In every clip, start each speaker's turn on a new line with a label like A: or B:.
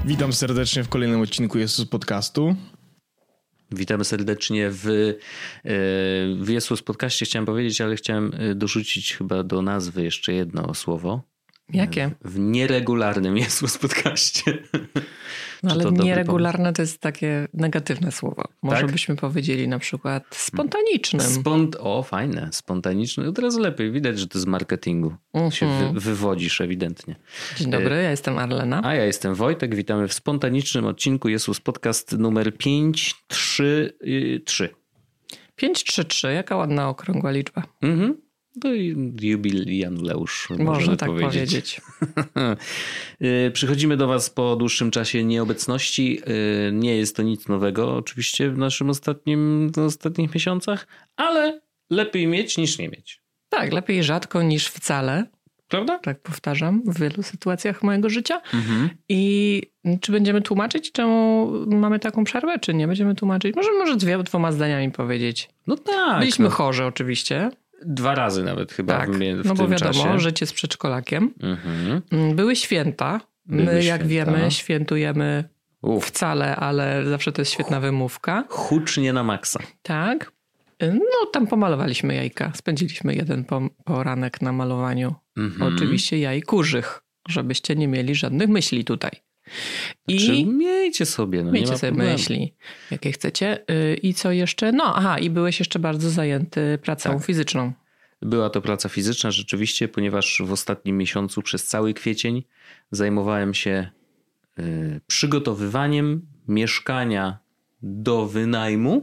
A: Witam serdecznie w kolejnym odcinku Jesus Podcastu.
B: Witamy serdecznie w Jesus Podcaście, chciałem powiedzieć, ale chciałem dorzucić chyba do nazwy jeszcze jedno słowo.
C: Jakie?
B: W nieregularnym Jesus Podcaście.
C: No ale nieregularne to jest takie negatywne słowo. Może
B: tak?
C: byśmy powiedzieli na przykład spontanicznym.
B: Fajne. Spontaniczne. Od razu lepiej. Widać, że to z marketingu. Się wywodzisz ewidentnie.
C: Dzień dobry, ja jestem Arlena.
B: A ja jestem Wojtek. Witamy w spontanicznym odcinku Jesus Podcast numer 533.
C: 533, jaka ładna okrągła liczba.
B: To jubileusz.
C: Można tak powiedzieć.
B: Przychodzimy do was po dłuższym czasie nieobecności. Nie jest to nic nowego oczywiście w naszym ostatnich miesiącach, ale lepiej mieć niż nie mieć.
C: Tak, lepiej rzadko niż wcale.
B: Prawda?
C: Tak powtarzam w wielu sytuacjach mojego życia. I czy będziemy tłumaczyć, czemu mamy taką przerwę, czy nie będziemy tłumaczyć? Może dwoma zdaniami powiedzieć.
B: No tak.
C: Byliśmy chorzy oczywiście.
B: 2 razy nawet chyba
C: tak,
B: w tym
C: no bo wiadomo,
B: czasie.
C: życie z przedszkolakiem. Były święta. My, jak wiemy, świętujemy wcale, ale zawsze to jest świetna wymówka.
B: Hucznie na maksa.
C: Tak. No tam pomalowaliśmy jajka. Spędziliśmy jeden poranek na malowaniu. Oczywiście jaj kurzych, żebyście nie mieli żadnych myśli tutaj.
B: Miejcie sobie. No,
C: miejcie sobie myśli, jakie chcecie. I co jeszcze? I byłeś jeszcze bardzo zajęty pracą fizyczną.
B: Była to praca fizyczna rzeczywiście, ponieważ w ostatnim miesiącu przez cały kwiecień zajmowałem się przygotowywaniem mieszkania do wynajmu.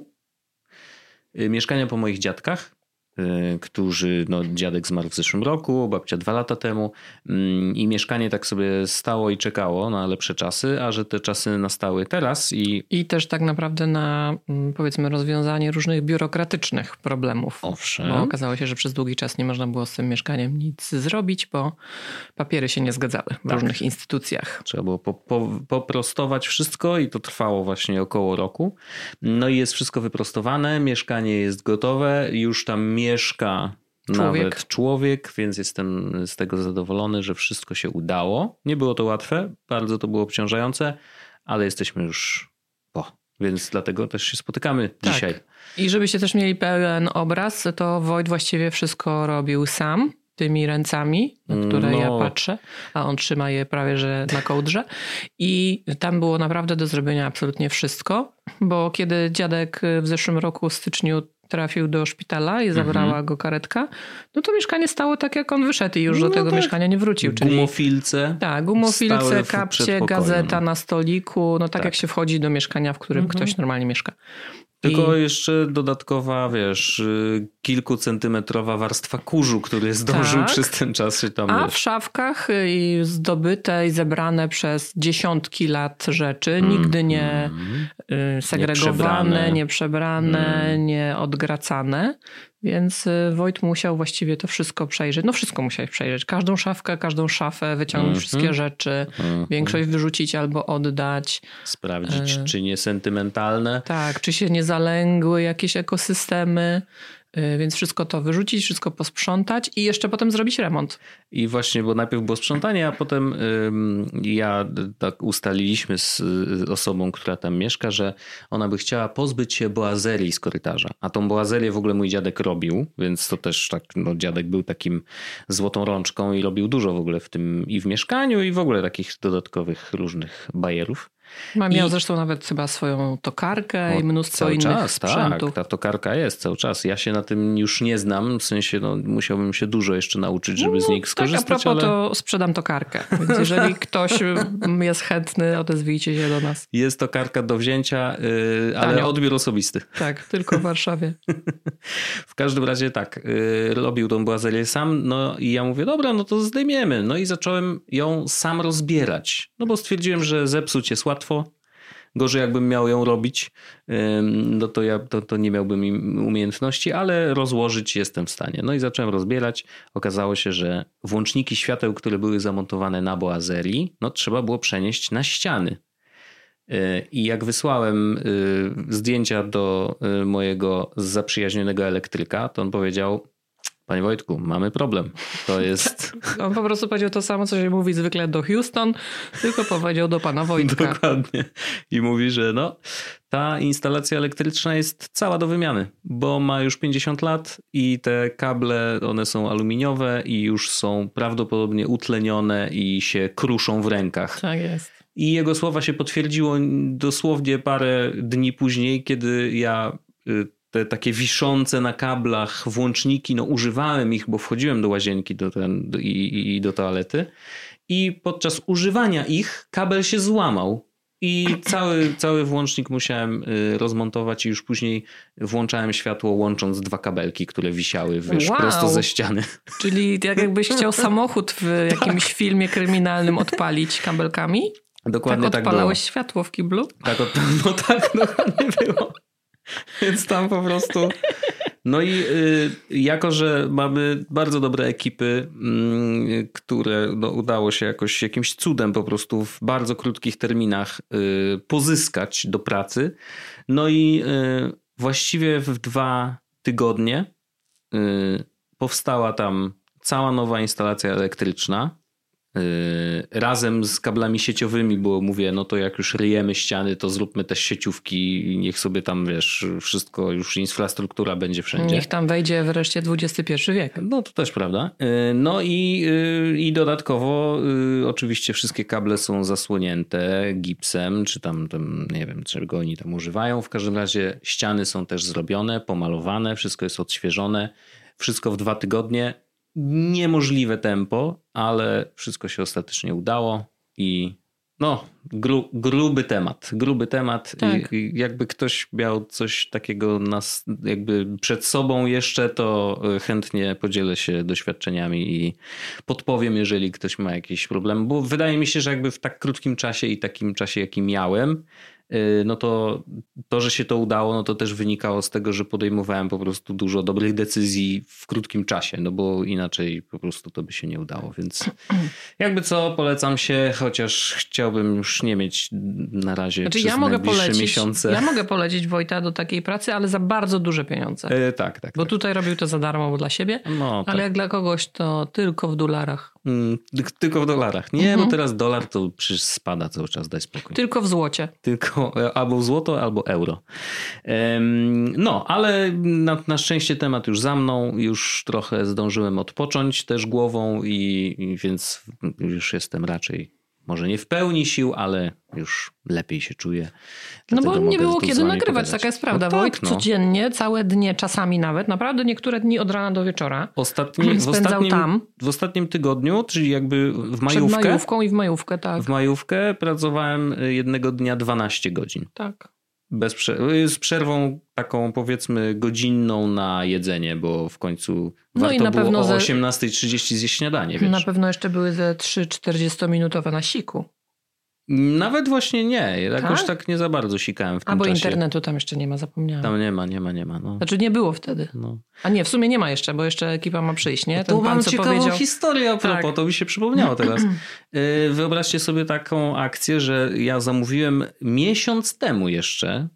B: Mieszkania po moich dziadkach, którzy, dziadek zmarł w zeszłym roku, babcia 2 lata temu i mieszkanie tak sobie stało i czekało na lepsze czasy, a że te czasy nastały teraz i
C: też tak naprawdę na, powiedzmy, rozwiązanie różnych biurokratycznych problemów.
B: Owszem.
C: Bo okazało się, że przez długi czas nie można było z tym mieszkaniem nic zrobić, bo papiery się nie zgadzały w różnych instytucjach.
B: Trzeba było poprostować wszystko i to trwało właśnie około roku. No i jest wszystko wyprostowane, mieszkanie jest gotowe, już tam mieszka nawet człowiek, więc jestem z tego zadowolony, że wszystko się udało. Nie było to łatwe, bardzo to było obciążające, ale jesteśmy już więc dlatego też się spotykamy dzisiaj.
C: I żebyście też mieli pełen obraz, to Wojt właściwie wszystko robił sam, tymi ręcami, na które ja patrzę, a on trzyma je prawie że na kołdrze. I tam było naprawdę do zrobienia absolutnie wszystko, bo kiedy dziadek w zeszłym roku w styczniu trafił do szpitala i zabrała go karetka, no to mieszkanie stało tak, jak on wyszedł i już do tego mieszkania nie wrócił. Czyli
B: gumofilce.
C: Tak, gumofilce, kapcie, gazeta na stoliku, tak jak się wchodzi do mieszkania, w którym ktoś normalnie mieszka.
B: Tylko jeszcze dodatkowa, kilkucentymetrowa warstwa kurzu, który zdążył przez ten czas się tam...
C: w szafkach zdobyte i zebrane przez dziesiątki lat rzeczy, nigdy nie segregowane, nie przebrane, nie odgracane. Więc Wojt musiał właściwie to wszystko przejrzeć. Wszystko musiał przejrzeć. Każdą szafkę, każdą szafę, wyciągnąć wszystkie rzeczy, większość wyrzucić albo oddać.
B: Sprawdzić, czy nie sentymentalne.
C: Tak, czy się nie zalęgły jakieś ekosystemy. Więc wszystko to wyrzucić, wszystko posprzątać i jeszcze potem zrobić remont.
B: I właśnie, bo najpierw było sprzątanie, a potem tak ustaliliśmy z osobą, która tam mieszka, że ona by chciała pozbyć się boazerii z korytarza. A tą boazerię w ogóle mój dziadek robił, więc to też tak, dziadek był takim złotą rączką i robił dużo w ogóle w tym i w mieszkaniu i w ogóle takich dodatkowych różnych bajerów.
C: Miał zresztą nawet chyba swoją tokarkę i mnóstwo innych sprzętów.
B: Tak, ta tokarka jest cały czas. Ja się na tym już nie znam, w sensie musiałbym się dużo jeszcze nauczyć, żeby z nich skorzystać.
C: A propos, to sprzedam tokarkę, więc jeżeli ktoś jest chętny, odezwijcie się do nas.
B: Jest tokarka do wzięcia, ale odbiór osobisty.
C: Tak, tylko w Warszawie.
B: W każdym razie robił tą boazerię sam, i ja mówię, dobra, to zdejmiemy. No i zacząłem ją sam rozbierać, bo stwierdziłem, że zepsuć jest łatwo. Gorzej jakbym miał ją robić, to nie miałbym umiejętności, ale rozłożyć jestem w stanie. No i zacząłem rozbierać. Okazało się, że włączniki świateł, które były zamontowane na boazerii, trzeba było przenieść na ściany. I jak wysłałem zdjęcia do mojego zaprzyjaźnionego elektryka, to on powiedział, Panie Wojtku, mamy problem. To jest...
C: On po prostu powiedział to samo, co się mówi zwykle do Houston, tylko powiedział do pana Wojtka.
B: Dokładnie. I mówi, że ta instalacja elektryczna jest cała do wymiany, bo ma już 50 lat i te kable, one są aluminiowe i już są prawdopodobnie utlenione i się kruszą w rękach.
C: Tak jest.
B: I jego słowa się potwierdziło dosłownie parę dni później, kiedy ja te takie wiszące na kablach włączniki, używałem ich, bo wchodziłem do łazienki i do toalety i podczas używania ich kabel się złamał i cały włącznik musiałem rozmontować i już później włączałem światło łącząc 2 kabelki, które wisiały prosto ze ściany.
C: Czyli jakbyś chciał samochód w jakimś filmie kryminalnym odpalić kabelkami?
B: Dokładnie tak
C: odpalałeś światło w kiblu?
B: Tak, dokładnie było. Więc tam po prostu... No i jako, że mamy bardzo dobre ekipy, które udało się jakoś jakimś cudem po prostu w bardzo krótkich terminach pozyskać do pracy. No i właściwie w 2 tygodnie powstała tam cała nowa instalacja elektryczna. Razem z kablami sieciowymi, bo mówię, to jak już ryjemy ściany, to zróbmy też sieciówki i niech sobie tam, wszystko, już infrastruktura będzie wszędzie.
C: Niech tam wejdzie wreszcie XXI wiek.
B: No to też prawda. No i dodatkowo oczywiście wszystkie kable są zasłonięte gipsem, czy tam nie wiem, czego oni tam używają. W każdym razie ściany są też zrobione, pomalowane, wszystko jest odświeżone. Wszystko w 2 tygodnie. Niemożliwe tempo, ale wszystko się ostatecznie udało i gruby temat.
C: Tak.
B: I jakby ktoś miał coś takiego jakby przed sobą jeszcze, to chętnie podzielę się doświadczeniami i podpowiem, jeżeli ktoś ma jakieś problemy, bo wydaje mi się, że jakby w tak krótkim czasie i takim czasie, jaki miałem, to, że się to udało, to też wynikało z tego, że podejmowałem po prostu dużo dobrych decyzji w krótkim czasie, bo inaczej po prostu to by się nie udało, więc jakby co, polecam się, chociaż chciałbym już nie mieć na razie przez najbliższe miesiące.
C: Ja mogę polecić Wojta do takiej pracy, ale za bardzo duże pieniądze.
B: Tak.
C: Bo tutaj robił to za darmo, bo dla siebie, ale jak dla kogoś to tylko w dolarach.
B: Tylko w dolarach. Nie, bo teraz dolar to przecież spada cały czas, daj spokój.
C: Tylko w złocie.
B: Tylko albo w złoto, albo euro. Ale na szczęście temat już za mną. Już trochę zdążyłem odpocząć też głową i więc już jestem raczej może nie w pełni sił, ale już lepiej się czuję.
C: Bo nie było kiedy nagrywać, taka jest prawda. Wojt codziennie, całe dnie, czasami nawet, naprawdę niektóre dni od rana do wieczora w
B: ostatnim tygodniu, czyli jakby w majówkę.
C: Przed majówką i w majówkę, tak.
B: W majówkę pracowałem jednego dnia 12 godzin.
C: Tak.
B: Z przerwą taką powiedzmy godzinną na jedzenie, bo w końcu warto było o 18:30 zjeść śniadanie. Wiesz.
C: Na pewno jeszcze były ze 3 40-minutowe na siku.
B: Nawet właśnie nie. Jakoś tak nie za bardzo sikałem w tym czasie.
C: Bo internetu tam jeszcze nie ma, zapomniałem.
B: Tam nie ma.
C: Znaczy nie było wtedy. A nie, w sumie nie ma jeszcze, bo jeszcze ekipa ma przyjść, nie?
B: To mam ciekawą historię a propos, to mi się przypomniało teraz. Wyobraźcie sobie taką akcję, że ja zamówiłem miesiąc temu jeszcze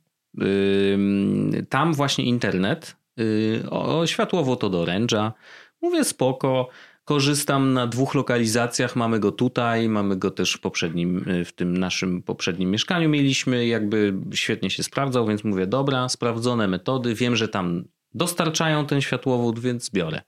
B: tam właśnie internet, światłowo to do oręża. Mówię spoko. Korzystam na 2 lokalizacjach, mamy go tutaj, mamy go też w tym naszym poprzednim mieszkaniu mieliśmy, jakby świetnie się sprawdzał, więc mówię, dobra, sprawdzone metody, wiem, że tam dostarczają ten światłowód, więc biorę.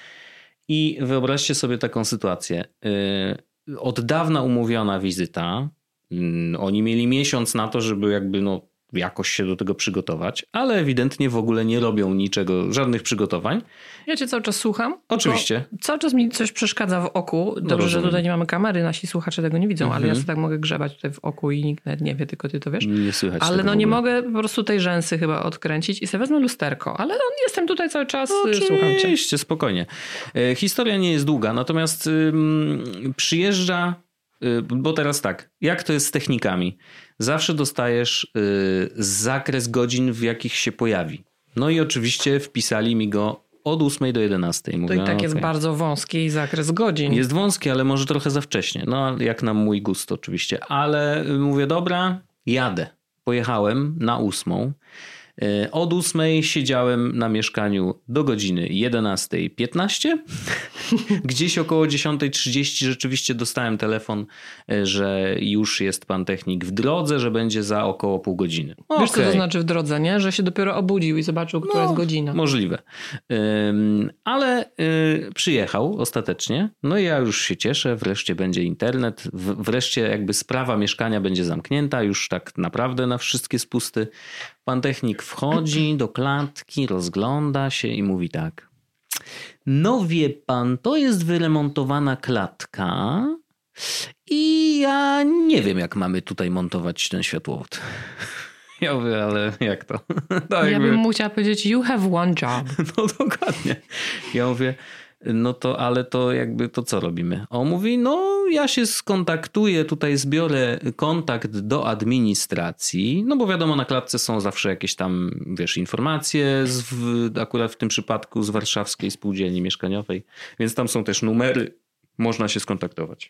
B: I wyobraźcie sobie taką sytuację, od dawna umówiona wizyta, oni mieli miesiąc na to, żeby jakby jakoś się do tego przygotować, ale ewidentnie w ogóle nie robią niczego, żadnych przygotowań.
C: Ja cię cały czas słucham.
B: Oczywiście.
C: Cały czas mi coś przeszkadza w oku. Dobrze, że tutaj nie mamy kamery, nasi słuchacze tego nie widzą, ale ja sobie tak mogę grzebać tutaj w oku i nikt nawet nie wie, tylko ty to wiesz.
B: Nie słychać.
C: Ale nie mogę po prostu tej rzęsy chyba odkręcić i sobie wezmę lusterko, ale jestem tutaj cały czas, słucham cię.
B: Oczywiście, spokojnie. Historia nie jest długa, natomiast przyjeżdża, bo teraz tak, jak to jest z technikami? Zawsze dostajesz zakres godzin, w jakich się pojawi. No i oczywiście wpisali mi go od 8 do 11. Mówię,
C: to i tak jest bardzo wąski zakres godzin.
B: Jest wąski, ale może trochę za wcześnie. Jak na mój gust oczywiście. Ale mówię, dobra, jadę. Pojechałem na 8. Od 8 siedziałem na mieszkaniu do godziny 11:15. Gdzieś około 10:30 rzeczywiście dostałem telefon, że już jest pan technik w drodze, że będzie za około pół godziny.
C: Wiesz, co to znaczy w drodze, nie? Że się dopiero obudził i zobaczył, która jest godzina.
B: Możliwe. Ale przyjechał ostatecznie. No i ja już się cieszę. Wreszcie będzie internet. Wreszcie jakby sprawa mieszkania będzie zamknięta. Już tak naprawdę na wszystkie spusty. Pan technik wchodzi do klatki, rozgląda się i mówi tak. No wie pan, to jest wyremontowana klatka i ja nie wiem, jak mamy tutaj montować ten światłowód. Ja mówię, ale jak to?
C: No, ja bym mu chciała powiedzieć, you have one job.
B: No dokładnie. Ja mówię, no to, ale to jakby to co robimy? On mówi, no ja się skontaktuję, tutaj zbiorę kontakt do administracji, no bo wiadomo, na klatce są zawsze jakieś tam, wiesz, informacje, akurat w tym przypadku z Warszawskiej Spółdzielni Mieszkaniowej, więc tam są też numery, można się skontaktować.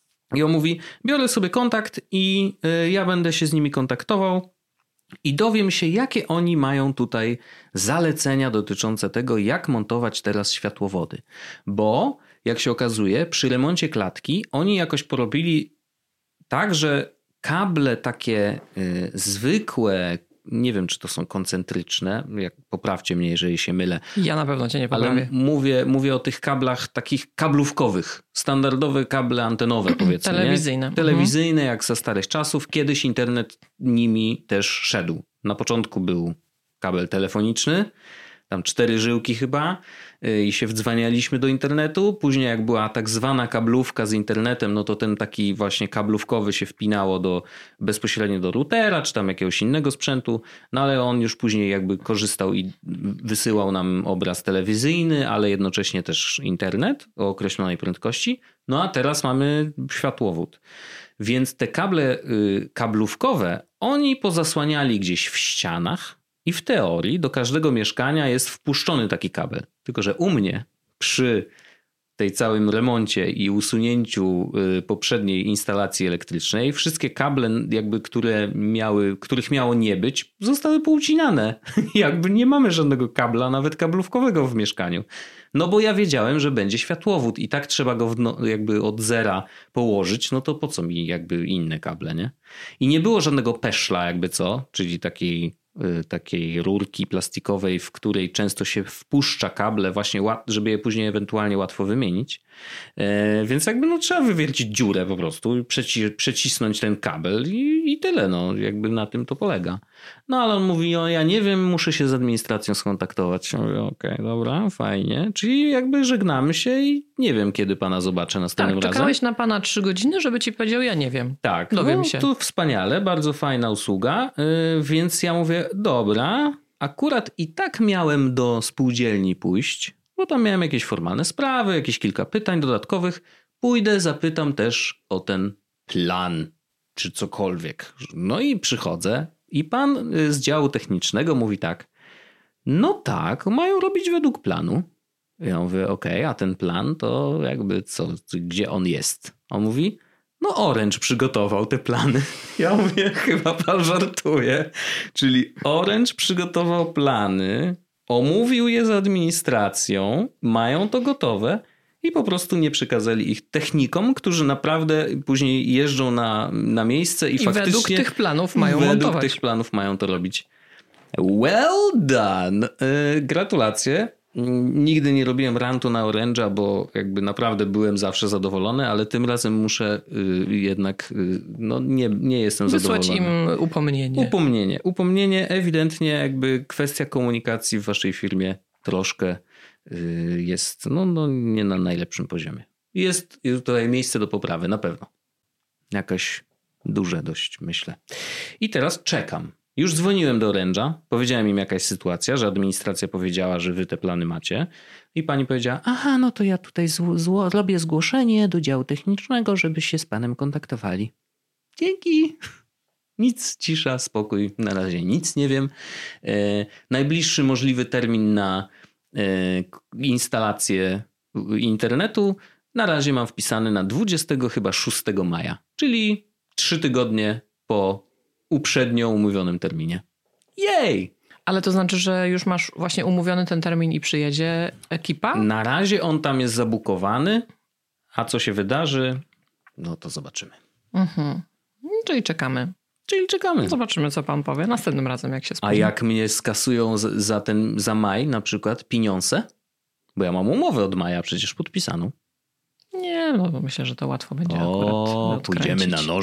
B: I on mówi, biorę sobie kontakt i ja będę się z nimi kontaktował i dowiem się, jakie oni mają tutaj zalecenia dotyczące tego, jak montować teraz światłowody. Bo, jak się okazuje, przy remoncie klatki oni jakoś porobili tak, że kable takie zwykłe, nie wiem, czy to są koncentryczne, poprawcie mnie, jeżeli się mylę.
C: Ja na pewno cię nie poprawię.
B: Ale mówię o tych kablach takich kablówkowych, standardowe kable antenowe, powiedzmy.
C: Telewizyjne.
B: Nie? Telewizyjne, jak za starych czasów. Kiedyś internet nimi też szedł. Na początku był kabel telefoniczny, tam 4 żyłki chyba i się wdzwanialiśmy do internetu. Później jak była tak zwana kablówka z internetem, no to ten taki właśnie kablówkowy się wpinało bezpośrednio do routera czy tam jakiegoś innego sprzętu, no ale on już później jakby korzystał i wysyłał nam obraz telewizyjny, ale jednocześnie też internet o określonej prędkości. No a teraz mamy światłowód. Więc te kable kablówkowe oni pozasłaniali gdzieś w ścianach, i w teorii do każdego mieszkania jest wpuszczony taki kabel. Tylko że u mnie przy tej całym remoncie i usunięciu poprzedniej instalacji elektrycznej wszystkie kable, jakby których miało nie być, zostały poucinane. Jakby nie mamy żadnego kabla, nawet kablówkowego w mieszkaniu. No bo ja wiedziałem, że będzie światłowód i tak trzeba go jakby od zera położyć, no to po co mi jakby inne kable, nie? I nie było żadnego peszla jakby co, czyli takiej rurki plastikowej, w której często się wpuszcza kable właśnie, żeby je później ewentualnie łatwo wymienić. Więc jakby no trzeba wywiercić dziurę po prostu, przecisnąć ten kabel i tyle, no jakby na tym to polega. No ale on mówi, ja nie wiem, muszę się z administracją skontaktować. Ja mówię, okej, dobra, fajnie. Czyli jakby żegnamy się i nie wiem, kiedy pana zobaczę następnym razem.
C: Czekałeś na pana 3 godziny, żeby ci powiedział, ja nie wiem.
B: Tak,
C: dowiem się.
B: To wspaniale, bardzo fajna usługa, więc ja mówię, dobra, akurat i tak miałem do spółdzielni pójść, bo tam miałem jakieś formalne sprawy, jakieś kilka pytań dodatkowych. Pójdę, zapytam też o ten plan, czy cokolwiek. No i przychodzę i pan z działu technicznego mówi tak, no tak, mają robić według planu. Ja mówię, okej, a ten plan to jakby co, gdzie on jest? On mówi, no Orange przygotował te plany. Ja mówię, chyba pan żartuje. Czyli Orange przygotował plany, omówił je z administracją, mają to gotowe i po prostu nie przekazali ich technikom, którzy naprawdę później jeżdżą na miejsce i faktycznie
C: według tych planów mają montować.
B: Według tych planów mają to robić. Well done! Gratulacje. Nigdy nie robiłem rantu na Orange'a, bo jakby naprawdę byłem zawsze zadowolony, ale tym razem muszę jednak, no nie jestem
C: wysłać
B: zadowolony.
C: Wysłać im upomnienie.
B: Upomnienie, ewidentnie jakby kwestia komunikacji w waszej firmie troszkę jest no nie na najlepszym poziomie. Jest tutaj miejsce do poprawy, na pewno. Jakaś duże dość, myślę. I teraz czekam. Już dzwoniłem do Orange'a, powiedziałem im jakaś sytuacja, że administracja powiedziała, że wy te plany macie i pani powiedziała, aha, no to ja tutaj robię zgłoszenie do działu technicznego, żeby się z panem kontaktowali. Dzięki. Nic, cisza, spokój, na razie nic nie wiem. Najbliższy możliwy termin na instalację internetu na razie mam wpisany na 26 maja, czyli 3 tygodnie po uprzednio umówionym terminie. Jej!
C: Ale to znaczy, że już masz właśnie umówiony ten termin i przyjedzie ekipa?
B: Na razie on tam jest zabukowany, a co się wydarzy, no to zobaczymy.
C: Czyli czekamy. Zobaczymy, co pan powie następnym razem, jak się spóźni.
B: A jak mnie skasują za maj na przykład pieniądze? Bo ja mam umowę od maja przecież podpisaną.
C: Nie, no myślę, że to łatwo będzie akurat
B: pójdziemy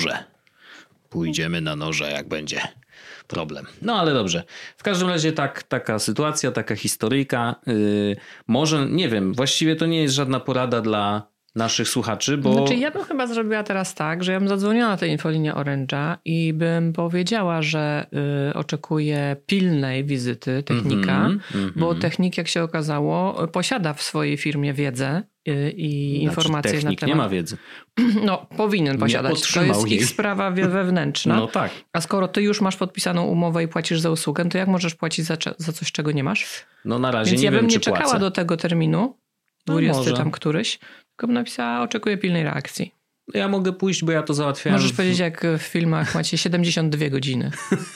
B: na noże, jak będzie problem. No ale dobrze. W każdym razie taka sytuacja, taka historyjka. Może, nie wiem, właściwie to nie jest żadna porada dla naszych słuchaczy, bo...
C: Znaczy ja bym chyba zrobiła teraz tak, że ja bym zadzwoniła na tę infolinię Orange'a i bym powiedziała, że oczekuję pilnej wizyty technika, bo technik, jak się okazało, posiada w swojej firmie wiedzę i informacje na temat...
B: nie ma wiedzy.
C: No, powinien posiadać. To jest ich sprawa wewnętrzna.
B: No tak.
C: A skoro ty już masz podpisaną umowę i płacisz za usługę, to jak możesz płacić za coś, czego nie masz?
B: No na razie
C: Więc
B: nie wiem, czy
C: ja bym nie czekała
B: płacę.
C: do tego terminu, 20
B: może.
C: tam któryś, tylko bym napisała, oczekuję pilnej reakcji.
B: Ja mogę pójść, bo ja to załatwiałem.
C: Możesz powiedzieć, jak w filmach macie 72 godziny.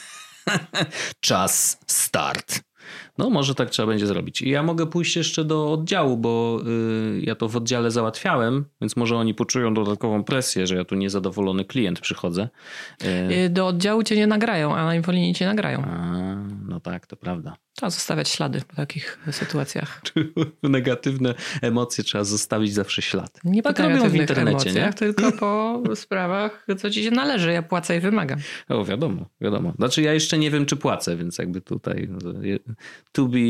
B: Czas start. No może tak trzeba będzie zrobić. I ja mogę pójść jeszcze do oddziału, bo ja to w oddziale załatwiałem, więc może oni poczują dodatkową presję, że ja tu niezadowolony klient przychodzę.
C: Do oddziału cię nie nagrają, a na infolinii cię nagrają.
B: No tak, to prawda.
C: Trzeba zostawiać ślady w takich sytuacjach.
B: Negatywne emocje trzeba zostawić zawsze ślad.
C: Nie po
B: tak robią w internecie,
C: emocjach,
B: nie?
C: tylko po sprawach, co ci się należy. Ja płacę i wymagam.
B: O, wiadomo. Znaczy ja jeszcze nie wiem, czy płacę, więc jakby tutaj to be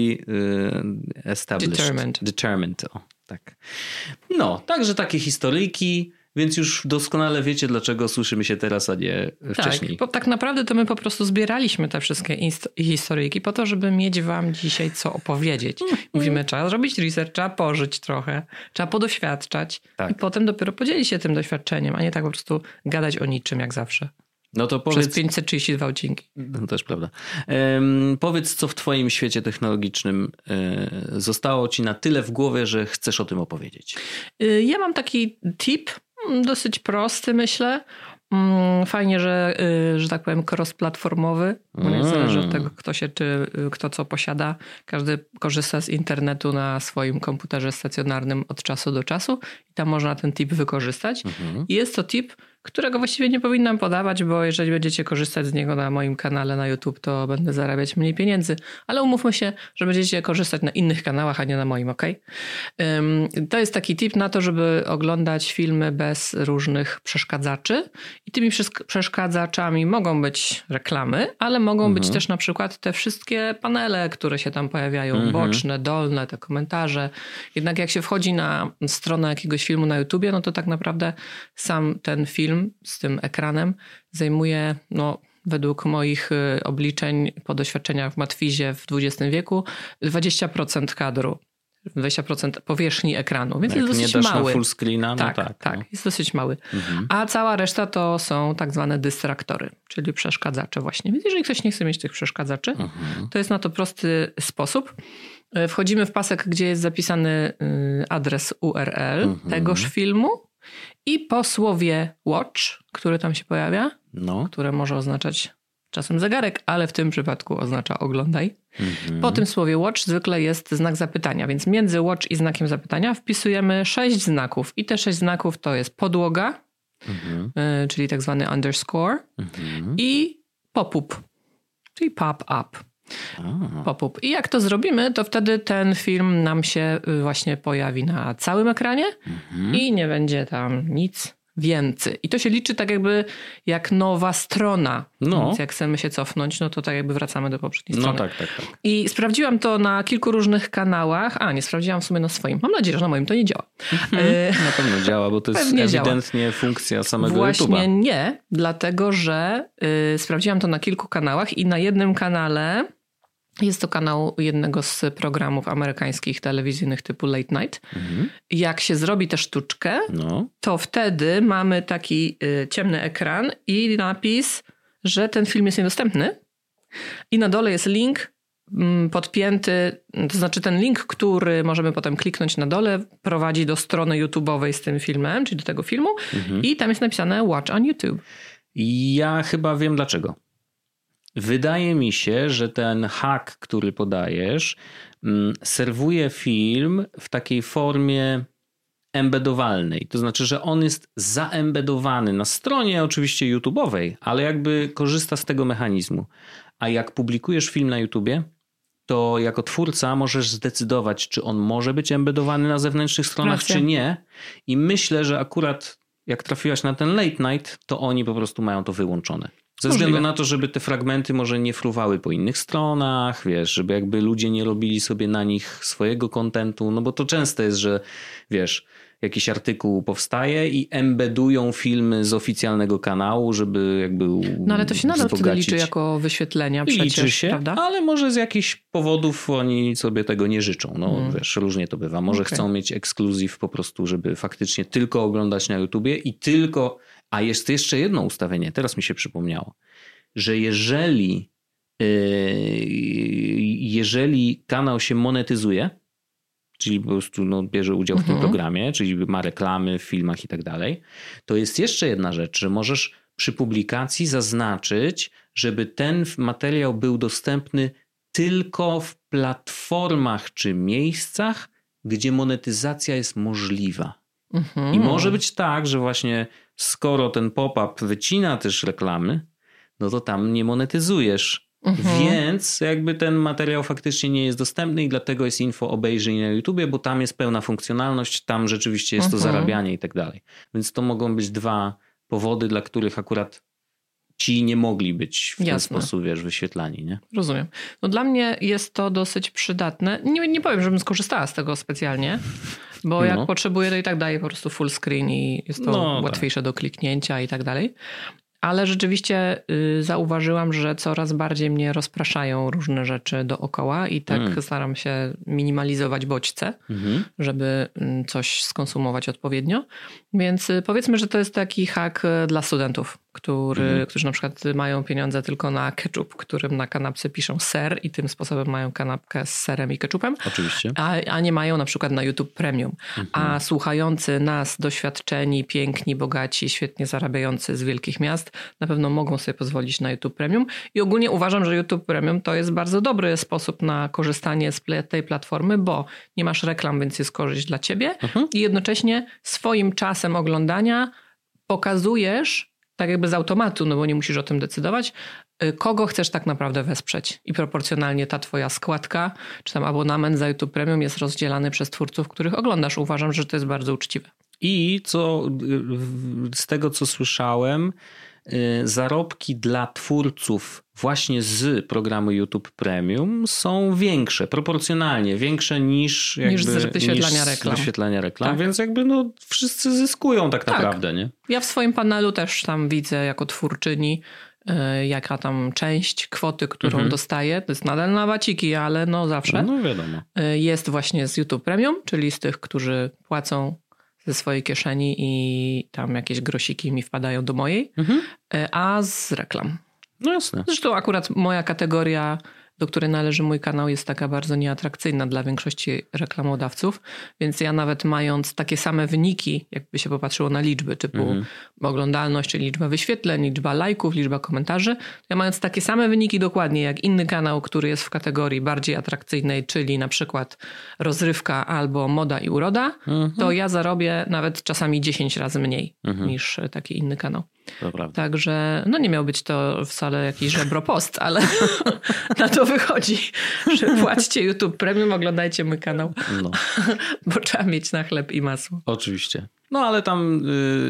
B: established. Determined. O, tak. No, także takie historyjki, więc już doskonale wiecie, dlaczego słyszymy się teraz, a nie wcześniej.
C: Bo tak naprawdę to my po prostu zbieraliśmy te wszystkie historyjki po to, żeby mieć wam dzisiaj co opowiedzieć. Mówimy, trzeba zrobić research, trzeba pożyć trochę, trzeba podoświadczać i potem dopiero podzielić się tym doświadczeniem, a nie tak po prostu gadać o niczym jak zawsze.
B: No to powiedz...
C: Przez 532 odcinki.
B: No też prawda. Powiedz, co w twoim świecie technologicznym zostało ci na tyle w głowie, że chcesz o tym opowiedzieć.
C: Ja mam taki tip, dosyć prosty myślę. Fajnie, że tak powiem cross-platformowy. Nie zależy od tego, kto co posiada. Każdy korzysta z internetu na swoim komputerze stacjonarnym od czasu do czasu i tam można ten tip wykorzystać. I jest to tip, którego właściwie nie powinnam podawać, bo jeżeli będziecie korzystać z niego na moim kanale na YouTube, to będę zarabiać mniej pieniędzy. Ale umówmy się, że będziecie korzystać na innych kanałach, a nie na moim, okej? To jest taki tip na to, żeby oglądać filmy bez różnych przeszkadzaczy. I tymi przeszkadzaczami mogą być reklamy, ale mogą być też na przykład te wszystkie panele, które się tam pojawiają, boczne, dolne, te komentarze. Jednak jak się wchodzi na stronę jakiegoś filmu na YouTubie, no to tak naprawdę sam ten film z tym ekranem zajmuje, według moich obliczeń po doświadczeniach w Matwizie w XX wieku 20% kadru. 20% powierzchni ekranu, więc
B: jak
C: jest dosyć
B: nie dasz
C: mały.
B: Na full screena,
C: Tak, jest dosyć mały. A cała reszta to są tak zwane dystraktory, czyli przeszkadzacze właśnie. Więc jeżeli ktoś nie chce mieć tych przeszkadzaczy, to jest na to prosty sposób. Wchodzimy w pasek, gdzie jest zapisany adres URL tegoż filmu i po słowie watch, który tam się pojawia, które może oznaczać czasem zegarek, ale w tym przypadku oznacza oglądaj. Po tym słowie watch zwykle jest znak zapytania, więc między watch i znakiem zapytania wpisujemy 6 znaków i te 6 znaków to jest podłoga, czyli tak zwany underscore i pop-up, czyli pop-up. Pop-up. I jak to zrobimy, to wtedy ten film nam się właśnie pojawi na całym ekranie i nie będzie tam nic więcej. I to się liczy tak jakby jak nowa strona. Więc jak chcemy się cofnąć, no to tak jakby wracamy do poprzedniej strony.
B: Tak.
C: I sprawdziłam to na kilku różnych kanałach. Nie sprawdziłam w sumie na swoim. Mam nadzieję, że na moim to nie działa.
B: Na pewno działa, bo to jest ewidentnie funkcja samego YouTube'a.
C: Właśnie nie, dlatego że sprawdziłam to na kilku kanałach i na jednym kanale jest to kanał jednego z programów amerykańskich telewizyjnych typu Late Night. Jak się zrobi tę sztuczkę, to wtedy mamy taki ciemny ekran i napis, że ten film jest niedostępny. I na dole jest link podpięty, to znaczy ten link, który możemy potem kliknąć na dole, prowadzi do strony YouTube'owej z tym filmem, czyli do tego filmu i tam jest napisane Watch on YouTube.
B: Ja chyba wiem dlaczego. wydaje mi się, że ten hack, który podajesz, serwuje film w takiej formie embedowalnej. To znaczy, że on jest zaembedowany na stronie oczywiście YouTube'owej, ale jakby korzysta z tego mechanizmu. A jak publikujesz film na YouTubie, to jako twórca możesz zdecydować, czy on może być embedowany na zewnętrznych stronach, czy nie. I myślę, że akurat jak trafiłaś na ten late night, to oni po prostu mają to wyłączone. Ze względu na to, żeby te fragmenty może nie fruwały po innych stronach, wiesz, żeby jakby ludzie nie robili sobie na nich swojego kontentu, no bo to często jest, że wiesz, jakiś artykuł powstaje i embedują filmy z oficjalnego kanału, żeby jakby
C: No ale to się nadal wtedy liczy jako wyświetlenia przecież,
B: liczy się,
C: prawda?
B: Ale może z jakichś powodów oni sobie tego nie życzą. No wiesz, różnie to bywa. Może chcą mieć ekskluzyw po prostu, żeby faktycznie tylko oglądać na YouTubie i tylko... A jest jeszcze jedno ustawienie, teraz mi się przypomniało, że jeżeli kanał się monetyzuje, czyli po prostu bierze udział w tym programie, czyli ma reklamy w filmach i tak dalej, to jest jeszcze jedna rzecz, że możesz przy publikacji zaznaczyć, żeby ten materiał był dostępny tylko w platformach czy miejscach, gdzie monetyzacja jest możliwa. I może być tak, że właśnie skoro ten pop-up wycina też reklamy, no to tam nie monetyzujesz. Więc jakby ten materiał faktycznie nie jest dostępny i dlatego jest info obejrzyj na YouTubie, bo tam jest pełna funkcjonalność, tam rzeczywiście jest to zarabianie i tak dalej. Więc to mogą być dwa powody, dla których akurat ci nie mogli być w ten sposób, wiesz, wyświetlani, nie?
C: Rozumiem. No dla mnie jest to dosyć przydatne. Nie powiem, żebym skorzystała z tego specjalnie, bo jak potrzebuję, to i tak daję po prostu full screen i jest to łatwiejsze do kliknięcia i tak dalej. Ale rzeczywiście zauważyłam, że coraz bardziej mnie rozpraszają różne rzeczy dookoła i tak staram się minimalizować bodźce, żeby coś skonsumować odpowiednio. Więc powiedzmy, że to jest taki hack dla studentów, którzy na przykład mają pieniądze tylko na ketchup, którym na kanapce piszą ser i tym sposobem mają kanapkę z serem i ketchupem.
B: Oczywiście.
C: A nie mają na przykład na YouTube Premium. A słuchający nas, doświadczeni, piękni, bogaci, świetnie zarabiający z wielkich miast na pewno mogą sobie pozwolić na YouTube Premium. I ogólnie uważam, że YouTube Premium to jest bardzo dobry sposób na korzystanie z tej platformy, bo nie masz reklam, więc jest korzyść dla ciebie i jednocześnie swoim czasem oglądania pokazujesz tak jakby z automatu, no bo nie musisz o tym decydować, kogo chcesz tak naprawdę wesprzeć. I proporcjonalnie ta twoja składka, czy tam abonament za YouTube Premium jest rozdzielany przez twórców, których oglądasz. Uważam, że to jest bardzo uczciwe.
B: I z tego, co słyszałem, zarobki dla twórców właśnie z programu YouTube Premium są większe, proporcjonalnie większe niż
C: z wyświetlania reklam.
B: Tak. Więc jakby wszyscy zyskują tak naprawdę, nie?
C: Ja w swoim panelu też tam widzę jako twórczyni, jaka tam część kwoty, którą dostaję, to jest nadal na waciki, ale zawsze
B: wiadomo.
C: Jest właśnie z YouTube Premium, czyli z tych, którzy płacą ze swojej kieszeni i tam jakieś grosiki mi wpadają do mojej, a z reklam.
B: No jasne.
C: Zresztą akurat moja kategoria, do której należy mój kanał, jest taka bardzo nieatrakcyjna dla większości reklamodawców, więc ja nawet mając takie same wyniki, jakby się popatrzyło na liczby typu oglądalność, czyli liczba wyświetleń, liczba lajków, liczba komentarzy, ja mając takie same wyniki dokładnie jak inny kanał, który jest w kategorii bardziej atrakcyjnej, czyli na przykład rozrywka albo moda i uroda, to ja zarobię nawet czasami 10 razy mniej niż taki inny kanał. Także nie miał być to wcale jakiś żebropost, ale na to wychodzi, że płaćcie YouTube Premium, oglądajcie mój kanał, bo trzeba mieć na chleb i masło.
B: Oczywiście. Ale tam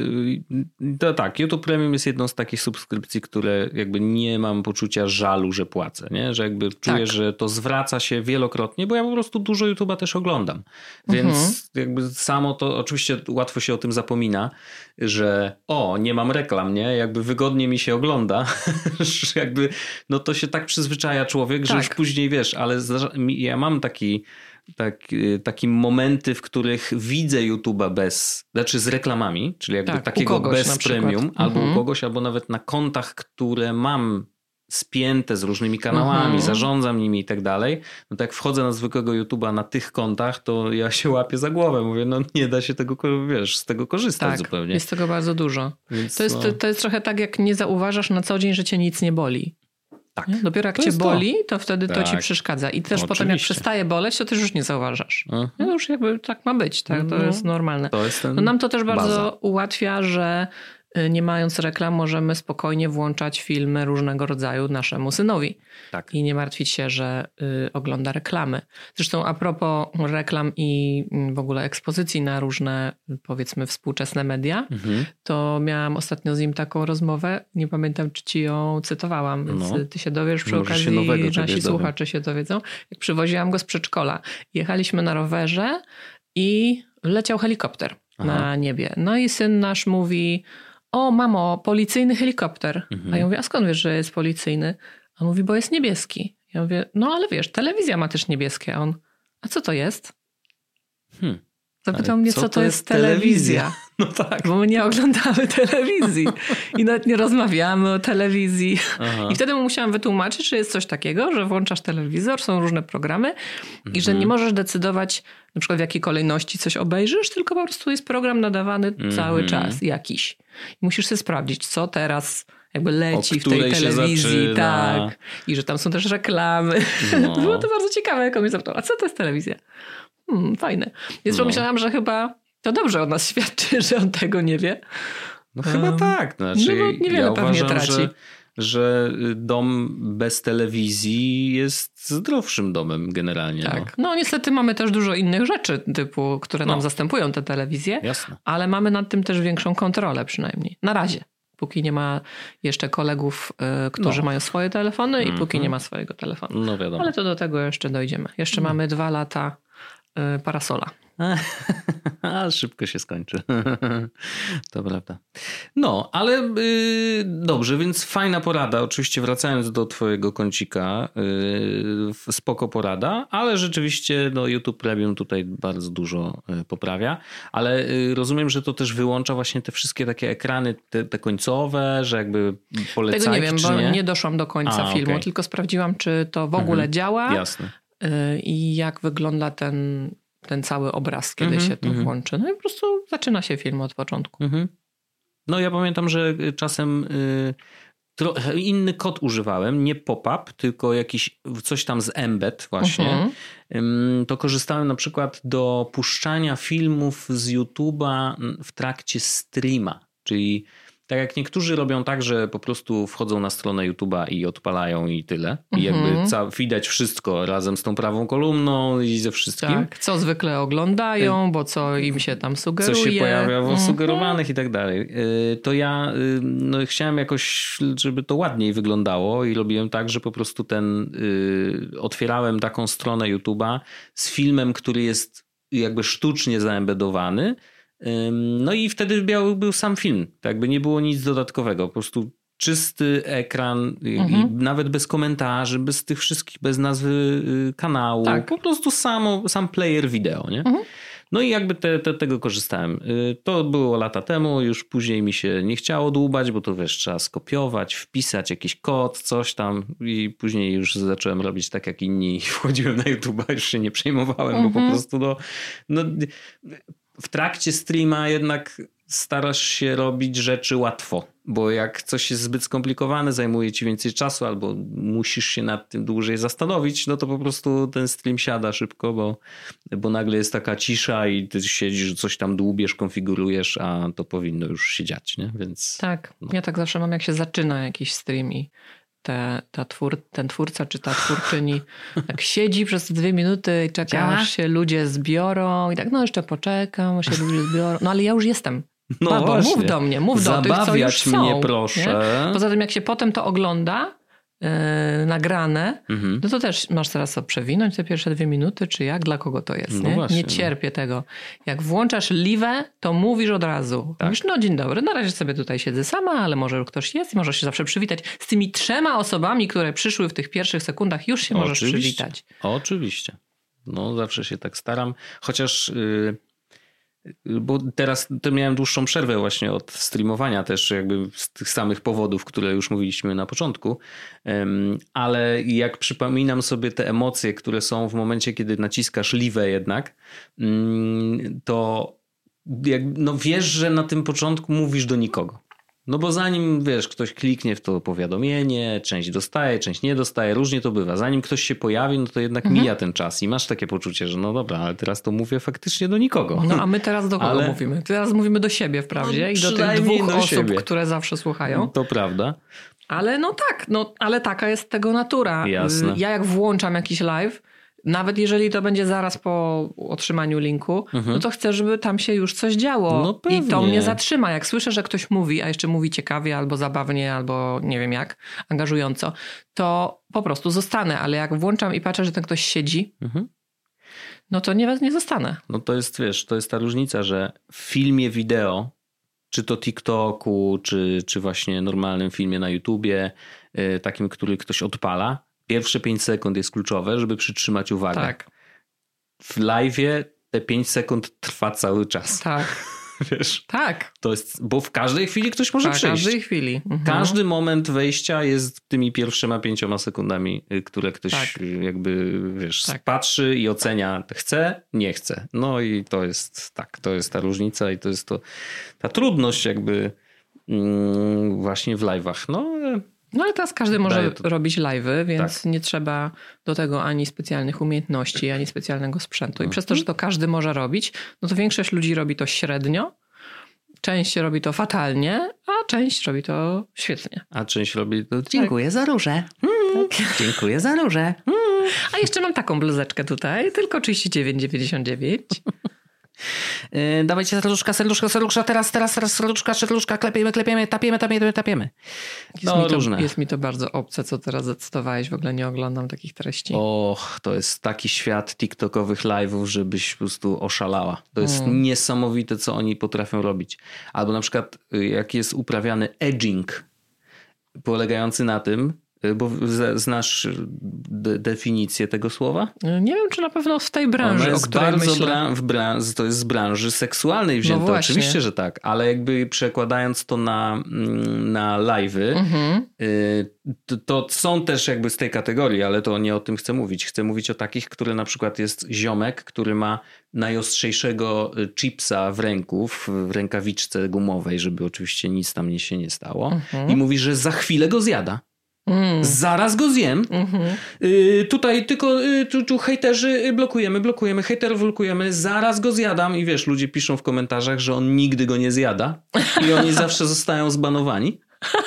B: YouTube Premium jest jedną z takich subskrypcji, które jakby nie mam poczucia żalu, że płacę, nie? Że jakby czuję, że to zwraca się wielokrotnie, bo ja po prostu dużo YouTube'a też oglądam. Więc jakby samo to, oczywiście łatwo się o tym zapomina, że nie mam reklam, nie? Jakby wygodnie mi się ogląda, że jakby to się tak przyzwyczaja człowiek, że już później wiesz, ale ja mam takie momenty, w których widzę YouTube'a z reklamami, czyli jakby takiego bez premium, albo u kogoś, albo nawet na kontach, które mam spięte z różnymi kanałami, zarządzam nimi i tak dalej. Tak jak wchodzę na zwykłego YouTube'a na tych kontach, to ja się łapię za głowę. Mówię, nie da się tego, z tego korzystać zupełnie.
C: Jest tego bardzo dużo.
B: Więc
C: to jest trochę tak, jak nie zauważasz na co dzień, że cię nic nie boli.
B: Tak.
C: Nie? Dopiero jak
B: To
C: cię
B: jest to.
C: boli, to wtedy to ci
B: Tak.
C: przeszkadza. I też
B: No,
C: potem jak
B: oczywiście.
C: przestaje boleć, to też już nie zauważasz. No już jakby tak ma być, tak? To jest normalne.
B: To jest ten
C: No nam to też bardzo
B: baza.
C: ułatwia, że nie mając reklam możemy spokojnie włączać filmy różnego rodzaju naszemu synowi.
B: Tak.
C: I nie martwić się, że ogląda reklamy. Zresztą a propos reklam i w ogóle ekspozycji na różne, powiedzmy, współczesne media, to miałam ostatnio z nim taką rozmowę. Nie pamiętam, czy ci ją cytowałam, więc ty się dowiesz przy
B: Może się
C: okazji,
B: nowego
C: nasi
B: czegoś dowiem.
C: słuchacze się dowiedzą. Jak przywoziłam go z przedszkola. Jechaliśmy na rowerze i leciał helikopter na niebie. No i syn nasz mówi: o mamo, policyjny helikopter. A ja mówię: a skąd wiesz, że jest policyjny? A on mówi: bo jest niebieski. Ja mówię: no ale wiesz, telewizja ma też niebieskie. A on: a co to jest? Zapytał mnie, co to jest telewizja.
B: No tak.
C: Bo my nie oglądamy telewizji i nawet nie rozmawiamy o telewizji. I wtedy mu musiałam wytłumaczyć, że jest coś takiego, że włączasz telewizor, są różne programy i że nie możesz decydować na przykład w jakiej kolejności coś obejrzysz, tylko po prostu jest program nadawany cały czas jakiś. I musisz sobie sprawdzić, co teraz jakby leci w tej telewizji. Tak. I że tam są też reklamy.
B: No.
C: Było to bardzo ciekawe, jak on mnie zapytał: a co to jest telewizja? Fajne. Więc pomyślałam, że chyba to dobrze o nas świadczy, że on tego nie wie.
B: No chyba tak. Znaczy,
C: no bo niewiele
B: ja
C: pewnie
B: uważam,
C: traci.
B: że dom bez telewizji jest zdrowszym domem generalnie.
C: Tak. No niestety mamy też dużo innych rzeczy, typu, które nam zastępują te telewizje.
B: Jasne.
C: Ale mamy nad tym też większą kontrolę przynajmniej. Na razie. Póki nie ma jeszcze kolegów, którzy mają swoje telefony i póki nie ma swojego telefonu.
B: No wiadomo.
C: Ale to do tego jeszcze dojdziemy. Jeszcze mamy 2 lata parasola.
B: A szybko się skończy. To prawda. No, ale dobrze, więc fajna porada. Oczywiście wracając do twojego kącika, spoko porada, ale rzeczywiście YouTube Premium tutaj bardzo dużo poprawia. Ale rozumiem, że to też wyłącza właśnie te wszystkie takie ekrany, te końcowe, że jakby polecajki,
C: Tego nie wiem, bo
B: nie?
C: nie doszłam do końca filmu,
B: okej.
C: tylko sprawdziłam, czy to w ogóle działa.
B: Jasne.
C: I jak wygląda ten cały obraz, kiedy się to włączy. No i po prostu zaczyna się film od początku.
B: No ja pamiętam, że czasem trochę inny kod używałem, nie pop-up, tylko jakiś coś tam z embed właśnie. To korzystałem na przykład do puszczania filmów z YouTube'a w trakcie streama, czyli tak jak niektórzy robią tak, że po prostu wchodzą na stronę YouTube'a i odpalają i tyle. I jakby widać wszystko razem z tą prawą kolumną i ze wszystkim.
C: Tak, co zwykle oglądają, bo co im się tam sugeruje.
B: Co się pojawia w sugerowanych i tak dalej. To ja chciałem jakoś, żeby to ładniej wyglądało i robiłem tak, że po prostu otwierałem taką stronę YouTube'a z filmem, który jest jakby sztucznie zaembedowany. No i wtedy był sam film. Tak jakby nie było nic dodatkowego. Po prostu czysty ekran i nawet bez komentarzy, bez tych wszystkich, bez nazwy kanału.
C: Tak.
B: Po prostu sam player wideo, nie? No i jakby tego korzystałem. To było lata temu, już później mi się nie chciało dłubać, bo to wiesz, trzeba skopiować, wpisać jakiś kod, coś tam i później już zacząłem robić tak jak inni i wchodziłem na YouTube'a, już się nie przejmowałem, bo po prostu w trakcie streama jednak starasz się robić rzeczy łatwo, bo jak coś jest zbyt skomplikowane, zajmuje ci więcej czasu albo musisz się nad tym dłużej zastanowić, no to po prostu ten stream siada szybko, bo nagle jest taka cisza i ty siedzisz, coś tam dłubiesz, konfigurujesz, a to powinno już się dziać, nie? Więc
C: Tak, ja tak zawsze mam, jak się zaczyna jakiś stream i ten twórca czy ta twórczyni tak siedzi przez 2 minuty i czeka, aż się ludzie zbiorą i tak, jeszcze poczekam, aż się ludzie zbiorą. No ale ja już jestem.
B: No
C: Babo,
B: właśnie.
C: mów do mnie, mów do tych, co już są.
B: Zabawiać mnie, proszę.
C: Nie? Poza tym, jak się potem to ogląda, nagrane, no to też masz teraz co przewinąć te pierwsze 2 minuty, czy jak, dla kogo to jest.
B: No
C: nie?
B: właśnie,
C: Nie cierpię tego. Jak włączasz live, to mówisz od razu.
B: Tak.
C: Mówisz, dzień dobry, na razie sobie tutaj siedzę sama, ale może ktoś jest i możesz się zawsze przywitać. Z tymi 3 osobami, które przyszły w tych pierwszych sekundach, już się możesz przywitać.
B: Oczywiście. No zawsze się tak staram. Chociaż bo teraz to miałem dłuższą przerwę właśnie od streamowania też jakby z tych samych powodów, które już mówiliśmy na początku, ale jak przypominam sobie te emocje, które są w momencie, kiedy naciskasz live jednak, to wiesz, że na tym początku mówisz do nikogo. No bo zanim, wiesz, ktoś kliknie w to powiadomienie, część dostaje, część nie dostaje, różnie to bywa. Zanim ktoś się pojawi, no to jednak mija ten czas i masz takie poczucie, że no dobra, ale teraz to mówię faktycznie do nikogo.
C: No a my teraz do kogo mówimy? Teraz mówimy do siebie wprawdzie i do tych 2 osób, które zawsze słuchają.
B: To prawda.
C: Ale no tak, ale taka jest tego natura.
B: Jasne.
C: Ja jak włączam jakiś live, nawet jeżeli to będzie zaraz po otrzymaniu linku, no to chcę, żeby tam się już coś działo.
B: No pewnie.
C: I to mnie zatrzyma. Jak słyszę, że ktoś mówi, a jeszcze mówi ciekawie, albo zabawnie, albo nie wiem jak, angażująco, to po prostu zostanę. Ale jak włączam i patrzę, że ten ktoś siedzi, no to nie zostanę.
B: No to jest, wiesz, to jest ta różnica, że w filmie wideo, czy to TikToku, czy właśnie normalnym filmie na YouTubie, takim, który ktoś odpala, pierwsze 5 sekund jest kluczowe, żeby przytrzymać uwagę.
C: Tak.
B: W live'ie te 5 sekund trwa cały czas.
C: Tak.
B: Wiesz?
C: Tak.
B: To jest, bo w każdej chwili ktoś może przyjść.
C: W każdej chwili.
B: Każdy moment wejścia jest tymi pierwszymi 5 sekundami, które ktoś jakby, wiesz, patrzy i ocenia, chce, nie chce. No i to jest to jest ta różnica i to jest ta trudność jakby właśnie w live'ach.
C: No ale teraz każdy może robić live'y, więc nie trzeba do tego ani specjalnych umiejętności, ani specjalnego sprzętu. I przez to, że to każdy może robić, no to większość ludzi robi to średnio, część robi to fatalnie, a część robi to świetnie.
B: A część robi to dziękuję za różę. Dziękuję za różę.
C: A jeszcze mam taką bluzeczkę tutaj, tylko 39,99.
B: Dawajcie serduszka, teraz serduszka, klepiemy, tapiemy.
C: Jest mi to bardzo obce, co teraz zdecydowałeś. W ogóle nie oglądam takich treści.
B: To jest taki świat TikTokowych live'ów, żebyś po prostu oszalała. To jest niesamowite, co oni potrafią robić. Albo na przykład jak jest uprawiany edging, polegający na tym, bo znasz definicję tego słowa?
C: Nie wiem, czy na pewno w tej branży, o której myślę.
B: To jest z branży seksualnej wzięte. No oczywiście, że tak. Ale jakby przekładając to na live'y, to są też jakby z tej kategorii, ale to nie o tym chcę mówić. Chcę mówić o takich, które na przykład jest ziomek, który ma najostrzejszego chipsa w ręku, w rękawiczce gumowej, żeby oczywiście nic tam się nie stało. I mówi, że za chwilę go zjada. Zaraz go zjem. Tutaj tylko tu hejterzy blokujemy, hejterów blokujemy, zaraz go zjadam i wiesz, ludzie piszą w komentarzach, że on nigdy go nie zjada i oni zawsze zostają zbanowani.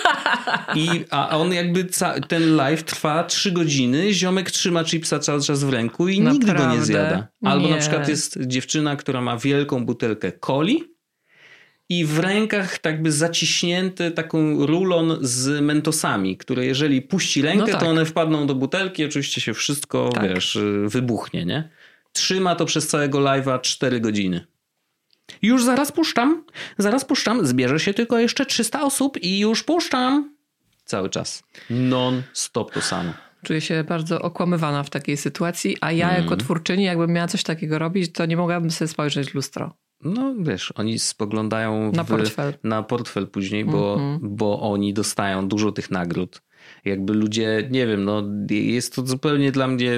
B: A on jakby ten live trwa 3 godziny, ziomek trzyma chipsa cały czas w ręku i nigdy go nie zjada. Albo na przykład jest dziewczyna, która ma wielką butelkę coli i w rękach tak by zaciśnięty taką rulon z mentosami, które jeżeli puści rękę, to one wpadną do butelki, oczywiście się wszystko, wiesz, wybuchnie, nie? Trzyma to przez całego live'a 4 godziny. Już zaraz puszczam, zbierze się tylko jeszcze 300 osób i już puszczam. Cały czas. Non-stop to samo.
C: Czuję się bardzo okłamywana w takiej sytuacji, a ja jako twórczyni, jakbym miała coś takiego robić, to nie mogłabym sobie spojrzeć w lustro.
B: No wiesz, oni spoglądają na portfel później, bo oni dostają dużo tych nagród. Jakby ludzie, nie wiem, jest to zupełnie dla mnie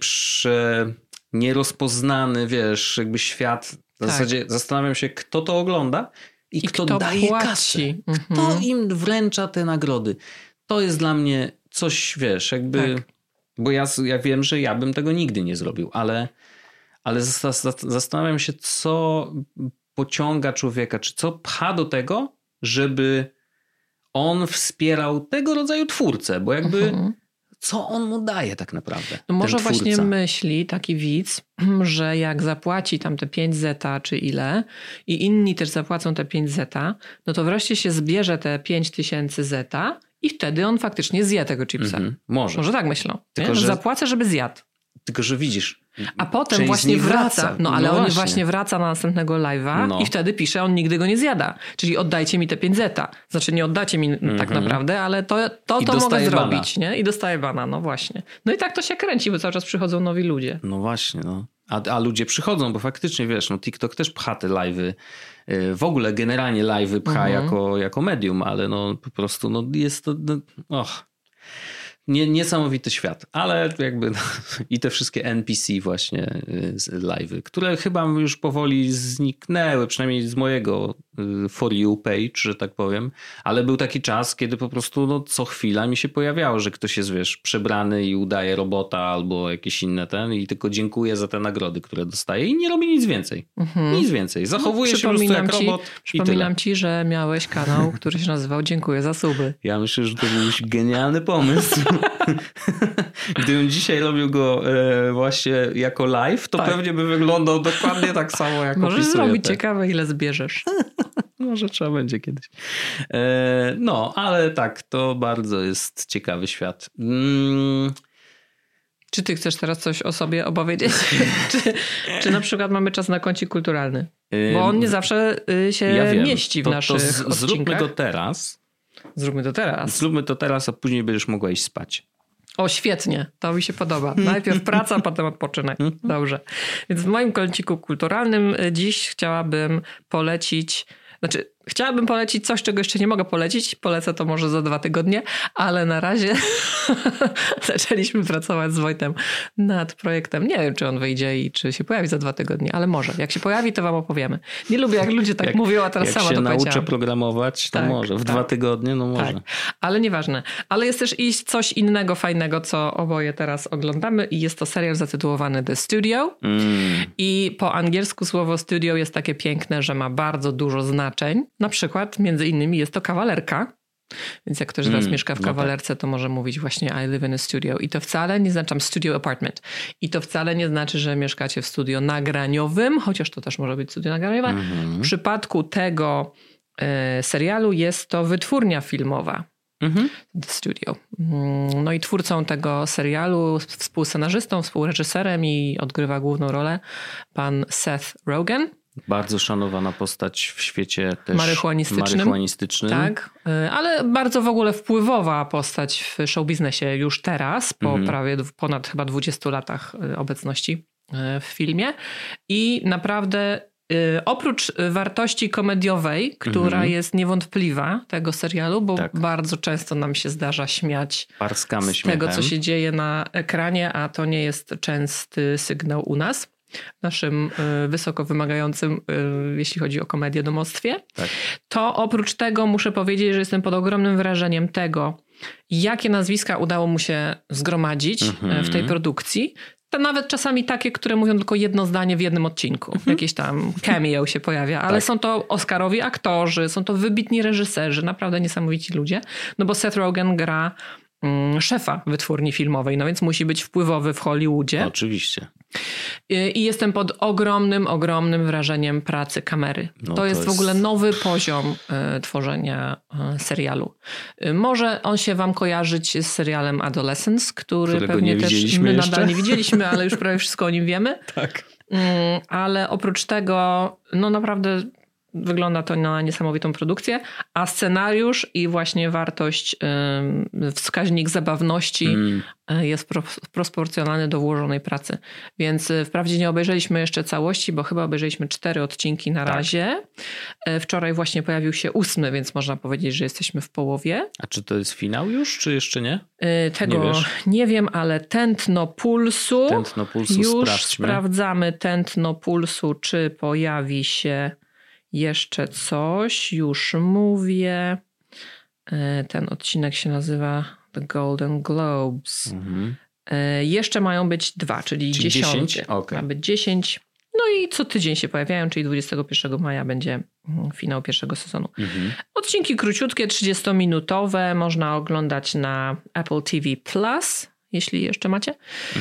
B: nierozpoznany, wiesz, jakby świat. W zasadzie zastanawiam się, kto to ogląda i kto daje kasę. Kto im wręcza te nagrody. To jest dla mnie coś, wiesz, jakby... Bo ja wiem, że ja bym tego nigdy nie zrobił, ale zastanawiam się, co pociąga człowieka, czy co pcha do tego, żeby on wspierał tego rodzaju twórcę, bo jakby co on mu daje tak naprawdę?
C: No może właśnie myśli taki widz, że jak zapłaci tam te 5 zeta czy ile i inni też zapłacą te 5 zeta, no to wreszcie się zbierze te 5000 zeta i wtedy on faktycznie zje tego chipsa. Może tak myślą. Tylko, że zapłacę, żeby zjadł.
B: Tylko, że widzisz,
C: a potem właśnie wraca. Ale on właśnie wraca na następnego live'a i wtedy pisze, on nigdy go nie zjada. Czyli oddajcie mi te 5 zeta. Znaczy nie oddacie mi tak naprawdę, ale to mogę zrobić. Nie? I dostaję bana, no właśnie. No i tak to się kręci, bo cały czas przychodzą nowi ludzie.
B: No właśnie, no. A ludzie przychodzą, bo faktycznie wiesz, TikTok też pcha te live'y. W ogóle generalnie live'y pcha jako medium, ale po prostu jest to... Niesamowity świat, ale jakby i te wszystkie NPC właśnie live'y, które chyba już powoli zniknęły, przynajmniej z mojego for you page, że tak powiem, ale był taki czas, kiedy po prostu no, co chwila mi się pojawiało, że ktoś jest, wiesz, przebrany i udaje robota albo jakieś inne i tylko dziękuję za te nagrody, które dostaje i nie robi nic więcej. Nic więcej. Zachowuje się po prostu jak robot i
C: Przypominam ci, że miałeś kanał, który się nazywał Dziękuję za suby.
B: Ja myślę, że to był genialny pomysł. Gdybym dzisiaj robił go właśnie jako live, to pewnie by wyglądał dokładnie tak samo, jak
C: Możesz
B: opisuję.
C: zrobić ciekawe, ile zbierzesz.
B: Może trzeba będzie kiedyś. No, ale tak, to bardzo jest ciekawy świat.
C: Czy ty chcesz teraz coś o sobie opowiedzieć? czy na przykład mamy czas na kącik kulturalny? Bo on nie zawsze się mieści w naszych odcinkach.
B: Zróbmy go teraz.
C: Zróbmy to teraz.
B: Zróbmy to teraz, a później będziesz mogła iść spać.
C: O, świetnie. To mi się podoba. Najpierw praca, a potem odpoczynek. Dobrze. Więc w moim kąciku kulturalnym dziś chciałabym polecić coś, czego jeszcze nie mogę polecić. Polecę to może za 2 tygodnie, ale na razie zaczęliśmy pracować z Wojtem nad projektem. Nie wiem, czy on wyjdzie i czy się pojawi za 2 tygodnie, ale może. Jak się pojawi, to wam opowiemy. Nie lubię, jak ludzie tak mówią, a teraz sama to powiedziałam.
B: Jak się nauczę programować, to może. W 2 tygodnie, no może.
C: Tak. Ale nieważne. Ale jest też coś innego fajnego, co oboje teraz oglądamy i jest to serial zatytułowany The Studio. I po angielsku słowo studio jest takie piękne, że ma bardzo dużo znaczeń. Na przykład, między innymi, jest to kawalerka. Więc jak ktoś z was mieszka w kawalerce, to może mówić właśnie I live in a studio. I to wcale nie znaczy studio apartment. I to wcale nie znaczy, że mieszkacie w studio nagraniowym, chociaż to też może być studio nagraniowe. W przypadku tego serialu jest to wytwórnia filmowa. The Studio. No i twórcą tego serialu, współscenarzystą, współreżyserem i odgrywa główną rolę pan Seth Rogen. Bardzo szanowana postać w świecie też marychłanistycznym. Tak, ale bardzo w ogóle wpływowa postać w showbiznesie już teraz, po prawie ponad chyba 20 latach obecności w filmie. I naprawdę oprócz wartości komediowej, która jest niewątpliwa tego serialu, bo bardzo często nam się zdarza śmiać z tego, co się dzieje na ekranie, a to nie jest częsty sygnał u nas. Naszym wysoko wymagającym, jeśli chodzi o komedię, domostwie. Tak. To oprócz tego muszę powiedzieć, że jestem pod ogromnym wrażeniem tego, jakie nazwiska udało mu się zgromadzić w tej produkcji. To nawet czasami takie, które mówią tylko jedno zdanie w jednym odcinku. Jakieś tam cameo się pojawia, ale są to Oscarowi aktorzy, są to wybitni reżyserzy, naprawdę niesamowici ludzie. No bo Seth Rogen gra szefa wytwórni filmowej, no więc musi być wpływowy w Hollywoodzie. Oczywiście. I jestem pod ogromnym wrażeniem pracy kamery. To jest w ogóle nowy poziom tworzenia serialu. Może on się wam kojarzyć z serialem Adolescence, którego pewnie też my nadal nie widzieliśmy, ale już prawie wszystko o nim wiemy. Tak. Ale oprócz tego, no naprawdę wygląda to na niesamowitą produkcję, a scenariusz i właśnie wartość, wskaźnik zabawności jest proporcjonalny do włożonej pracy. Więc wprawdzie nie obejrzeliśmy jeszcze całości, bo chyba obejrzeliśmy 4 odcinki na razie. Wczoraj właśnie pojawił się 8, więc można powiedzieć, że jesteśmy w połowie. A czy to jest finał już, czy jeszcze nie? Tego nie wiem, ale tętno pulsu już sprawdzamy tętno pulsu, czy pojawi się jeszcze coś, już mówię. Ten odcinek się nazywa The Golden Globes. Jeszcze mają być 2, czyli 10. Ma być 10. No i co tydzień się pojawiają, czyli 21 maja będzie finał pierwszego sezonu. Odcinki króciutkie, 30-minutowe. Można oglądać na Apple TV+, jeśli jeszcze macie.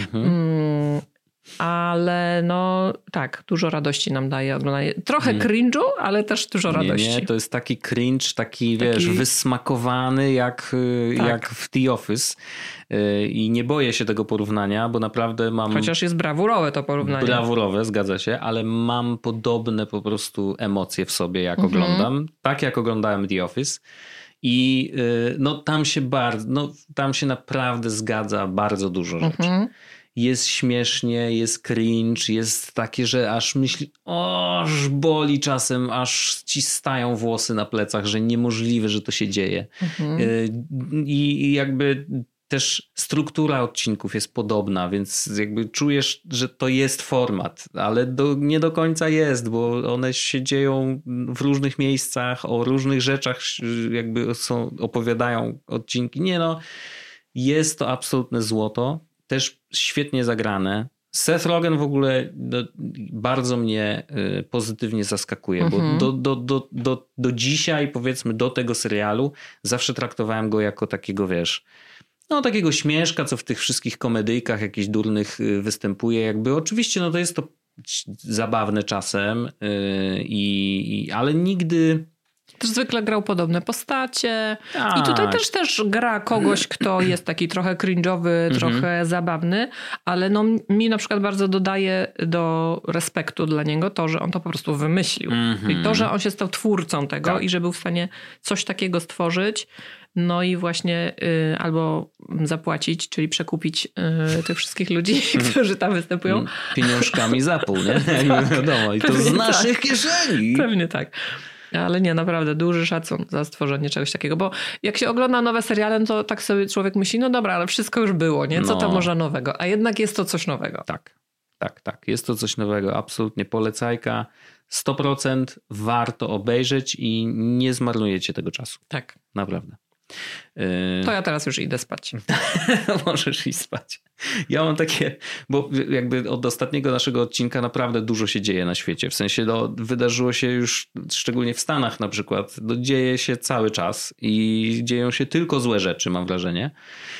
C: Ale no tak, dużo radości nam daje oglądanie. Trochę cringe'u, ale też dużo radości. Nie, to jest taki cringe, taki wiesz, wysmakowany jak w The Office. I nie boję się tego porównania, bo naprawdę mam... Chociaż jest brawurowe to porównanie. Brawurowe, zgadza się, ale mam podobne po prostu emocje w sobie, jak oglądam. Tak jak oglądałem The Office. I no tam się naprawdę zgadza bardzo dużo rzeczy. Jest śmiesznie, jest cringe, jest takie, że aż myśli, aż boli czasem, aż ci stają włosy na plecach, że niemożliwe, że to się dzieje. I jakby
B: też struktura odcinków jest podobna, więc jakby czujesz, że to jest format, ale nie do końca jest, bo one się dzieją w różnych miejscach, o różnych rzeczach jakby opowiadają odcinki. Nie no, jest to absolutne złoto, też świetnie zagrane. Seth Rogen w ogóle bardzo mnie pozytywnie zaskakuje, bo do dzisiaj, powiedzmy, do tego serialu zawsze traktowałem go jako takiego, wiesz, no takiego śmieszka, co w tych wszystkich komedyjkach jakichś durnych występuje. Jakby oczywiście no to jest to zabawne czasem, ale nigdy...
C: Też zwykle grał podobne postacie. Tak. I tutaj też gra kogoś, kto jest taki trochę cringe'owy, trochę zabawny, ale no mi na przykład bardzo dodaje do respektu dla niego to, że on to po prostu wymyślił. I to, że on się stał twórcą tego i że był w stanie coś takiego stworzyć, no i właśnie albo zapłacić, czyli przekupić tych wszystkich ludzi, którzy tam występują.
B: Pieniążkami za pół, nie? Tak, wiadomo. I to z naszych kieszeni.
C: Pewnie tak. Ale nie, naprawdę duży szacun za stworzenie czegoś takiego, bo jak się ogląda nowe seriale, to tak sobie człowiek myśli, no dobra, ale wszystko już było, nie? Co tam można nowego? A jednak jest to coś nowego.
B: Tak. Jest to coś nowego. Absolutnie polecajka. 100% warto obejrzeć i nie zmarnujecie tego czasu.
C: Tak.
B: Naprawdę.
C: To ja teraz już idę spać.
B: Możesz iść spać. Ja mam takie, bo jakby od ostatniego naszego odcinka naprawdę dużo się dzieje na świecie. W sensie wydarzyło się już, szczególnie w Stanach na przykład, dzieje się cały czas i dzieją się tylko złe rzeczy, mam wrażenie.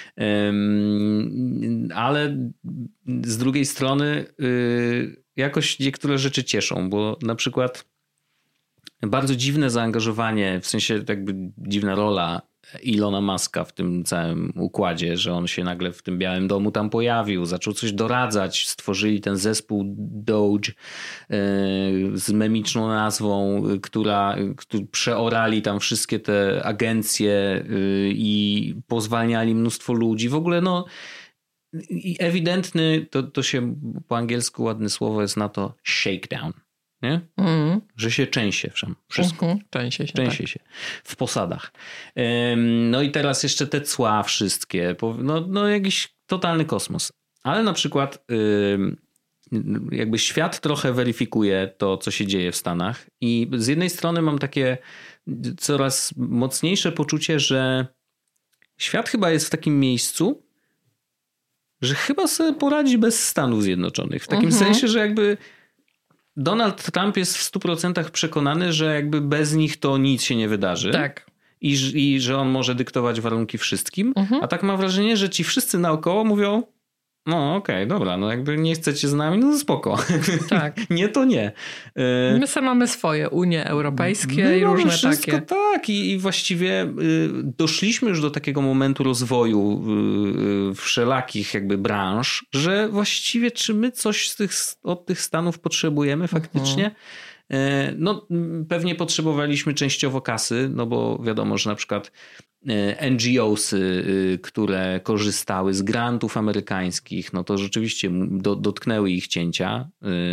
B: Ale z drugiej strony jakoś niektóre rzeczy cieszą, bo na przykład bardzo dziwne zaangażowanie, w sensie jakby dziwna rola Elona Muska w tym całym układzie, że on się nagle w tym Białym Domu tam pojawił, zaczął coś doradzać, stworzyli ten zespół Doge z memiczną nazwą, który przeorali tam wszystkie te agencje i pozwalniali mnóstwo ludzi. W ogóle no i ewidentny, to się po angielsku ładne słowo jest na to shakedown. Nie? Że się trzęsie wszystko. Trzęsie się w posadach. No i teraz jeszcze te cła wszystkie. No jakiś totalny kosmos. Ale na przykład jakby świat trochę weryfikuje to, co się dzieje w Stanach i z jednej strony mam takie coraz mocniejsze poczucie, że świat chyba jest w takim miejscu, że chyba sobie poradzi bez Stanów Zjednoczonych. W takim sensie, że jakby Donald Trump jest w 100% przekonany, że jakby bez nich to nic się nie wydarzy.
C: Tak.
B: I że on może dyktować warunki wszystkim. A tak mam wrażenie, że ci wszyscy naokoło mówią, no okej, dobra, no jakby nie chcecie z nami, no spoko.
C: Tak.
B: Nie, to nie.
C: My same mamy swoje Unie Europejskie i różne
B: wszystko
C: takie.
B: Tak i właściwie doszliśmy już do takiego momentu rozwoju wszelakich jakby branż, że właściwie czy my coś od tych Stanów potrzebujemy faktycznie? No pewnie potrzebowaliśmy częściowo kasy, no bo wiadomo, że na przykład NGOsy, które korzystały z grantów amerykańskich, no to rzeczywiście dotknęły ich cięcia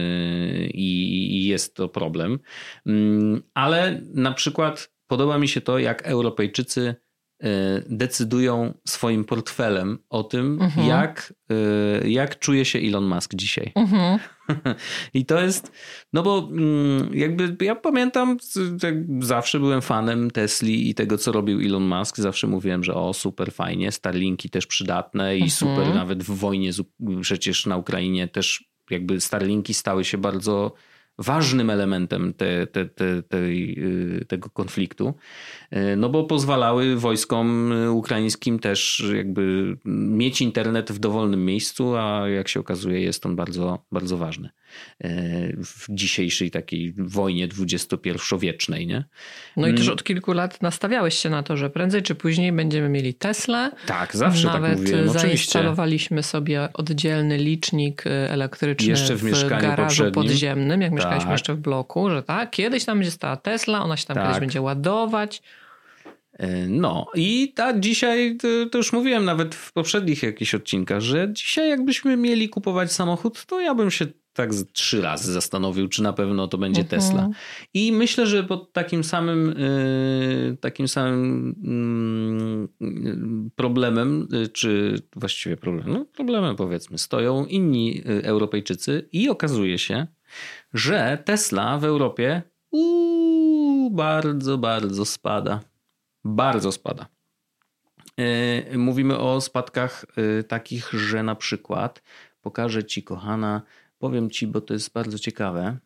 B: i jest to problem. Ale na przykład podoba mi się to, jak Europejczycy decydują swoim portfelem o tym, jak czuje się Elon Musk dzisiaj. I to jest, no bo jakby ja pamiętam, tak zawsze byłem fanem Tesli i tego, co robił Elon Musk. Zawsze mówiłem, że super fajnie, Starlinki też przydatne i super nawet w wojnie przecież na Ukrainie też jakby Starlinki stały się bardzo ważnym elementem tego konfliktu, no bo pozwalały wojskom ukraińskim też jakby mieć internet w dowolnym miejscu, a jak się okazuje jest on bardzo, bardzo ważny w dzisiejszej takiej wojnie XXI-wiecznej, nie?
C: No i też od kilku lat nastawiałeś się na to, że prędzej czy później będziemy mieli Teslę.
B: Tak, zawsze tak mówiłem,
C: oczywiście. Zainstalowaliśmy sobie oddzielny licznik elektryczny jeszcze w garażu podziemnym, jak mieszkaliśmy jeszcze w bloku, że tak, kiedyś tam będzie stała Tesla, ona się tam kiedyś będzie ładować.
B: No i dzisiaj, to już mówiłem nawet w poprzednich jakichś odcinkach, że dzisiaj jakbyśmy mieli kupować samochód, to ja bym się tak 3 razy zastanowił, czy na pewno to będzie Tesla. I myślę, że pod takim samym problemem, czy właściwie problemem powiedzmy, stoją inni Europejczycy i okazuje się, że Tesla w Europie bardzo, bardzo spada. Bardzo spada. Mówimy o spadkach takich, że na przykład pokażę ci, kochana, powiem ci, bo to jest bardzo ciekawe.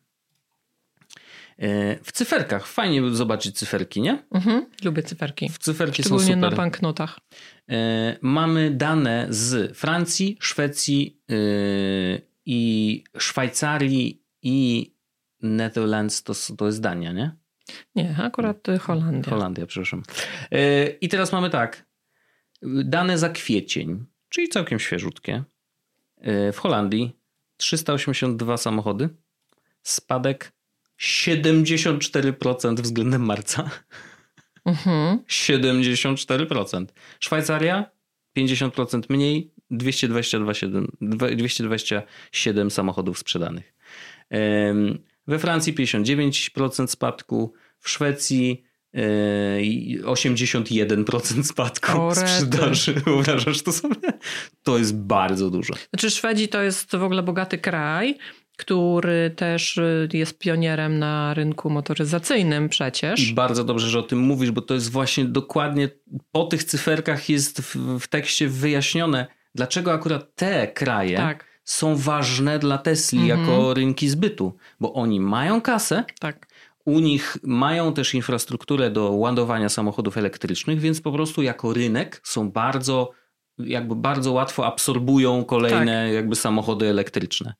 B: W cyferkach. Fajnie zobaczyć cyferki, nie?
C: Lubię cyferki.
B: Cyferki są
C: szczególnie
B: super.
C: na banknotach.
B: Mamy dane z Francji, Szwecji i Szwajcarii i Netherlands. To jest Dania, nie?
C: Nie, akurat Holandia.
B: Holandia, przepraszam. I teraz mamy tak. Dane za kwiecień, czyli całkiem świeżutkie. W Holandii 382 samochody. Spadek 74% względem marca. 74%. Szwajcaria 50% mniej, 227 samochodów sprzedanych. We Francji 59% spadku, w Szwecji 81% spadku sprzedaży. Wyobrażasz to sobie? To jest bardzo dużo.
C: Znaczy Szwedzi to jest w ogóle bogaty kraj, który też jest pionierem na rynku motoryzacyjnym przecież.
B: I bardzo dobrze, że o tym mówisz, bo to jest właśnie dokładnie po tych cyferkach jest w tekście wyjaśnione, dlaczego akurat te kraje są ważne dla Tesli jako rynki zbytu. Bo oni mają kasę, u nich mają też infrastrukturę do ładowania samochodów elektrycznych, więc po prostu jako rynek są bardzo łatwo absorbują kolejne jakby samochody elektryczne.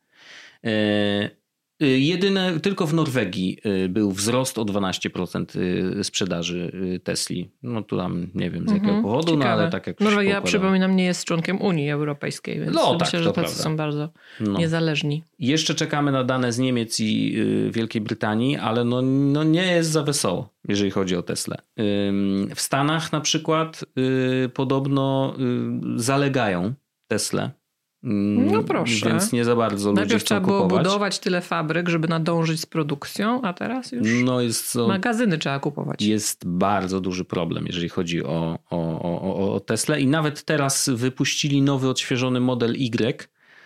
B: Jedyne, tylko w Norwegii był wzrost o 12% sprzedaży Tesli. No tu tam nie wiem z jakiego powodu, no ale tak jak
C: Norwegia, przypominam, nie jest członkiem Unii Europejskiej, więc myślę, że tacy są bardzo niezależni.
B: Jeszcze czekamy na dane z Niemiec i Wielkiej Brytanii, ale no nie jest za wesoło, jeżeli chodzi o Teslę. W Stanach na przykład podobno zalegają Tesle.
C: No proszę.
B: Więc nie za bardzo ludzie
C: Najpierw
B: chcą
C: trzeba było
B: kupować.
C: budować tyle fabryk, żeby nadążyć z produkcją, a teraz już magazyny trzeba kupować.
B: Jest bardzo duży problem, jeżeli chodzi o Teslę i nawet teraz wypuścili nowy, odświeżony model Y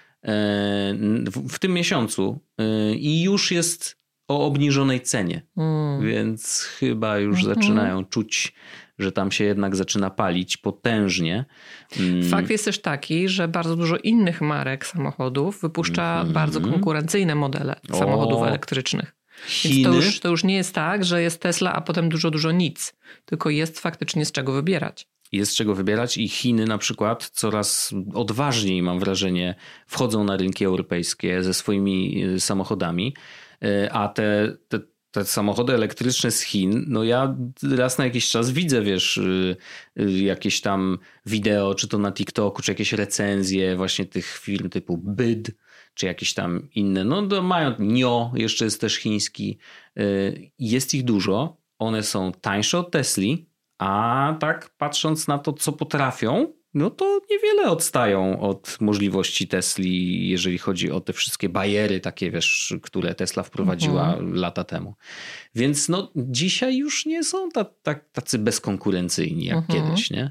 B: w tym miesiącu i już jest o obniżonej cenie, więc chyba już zaczynają czuć, że tam się jednak zaczyna palić potężnie.
C: Fakt jest też taki, że bardzo dużo innych marek samochodów wypuszcza bardzo konkurencyjne modele samochodów elektrycznych.
B: Chiny?
C: Więc to już nie jest tak, że jest Tesla, a potem dużo nic. Tylko jest faktycznie z czego wybierać.
B: Jest z czego wybierać i Chiny na przykład coraz odważniej, mam wrażenie, wchodzą na rynki europejskie ze swoimi samochodami, a te samochody elektryczne z Chin, no ja raz na jakiś czas widzę, wiesz, jakieś tam wideo, czy to na TikToku, czy jakieś recenzje właśnie tych firm typu BYD, czy jakieś tam inne. No mają NIO, jeszcze jest też chiński. Jest ich dużo. One są tańsze od Tesli, a tak patrząc na to, co potrafią, no to niewiele odstają od możliwości Tesli, jeżeli chodzi o te wszystkie bariery takie, wiesz, które Tesla wprowadziła lata temu. Więc no dzisiaj już nie są tacy bezkonkurencyjni jak kiedyś, nie?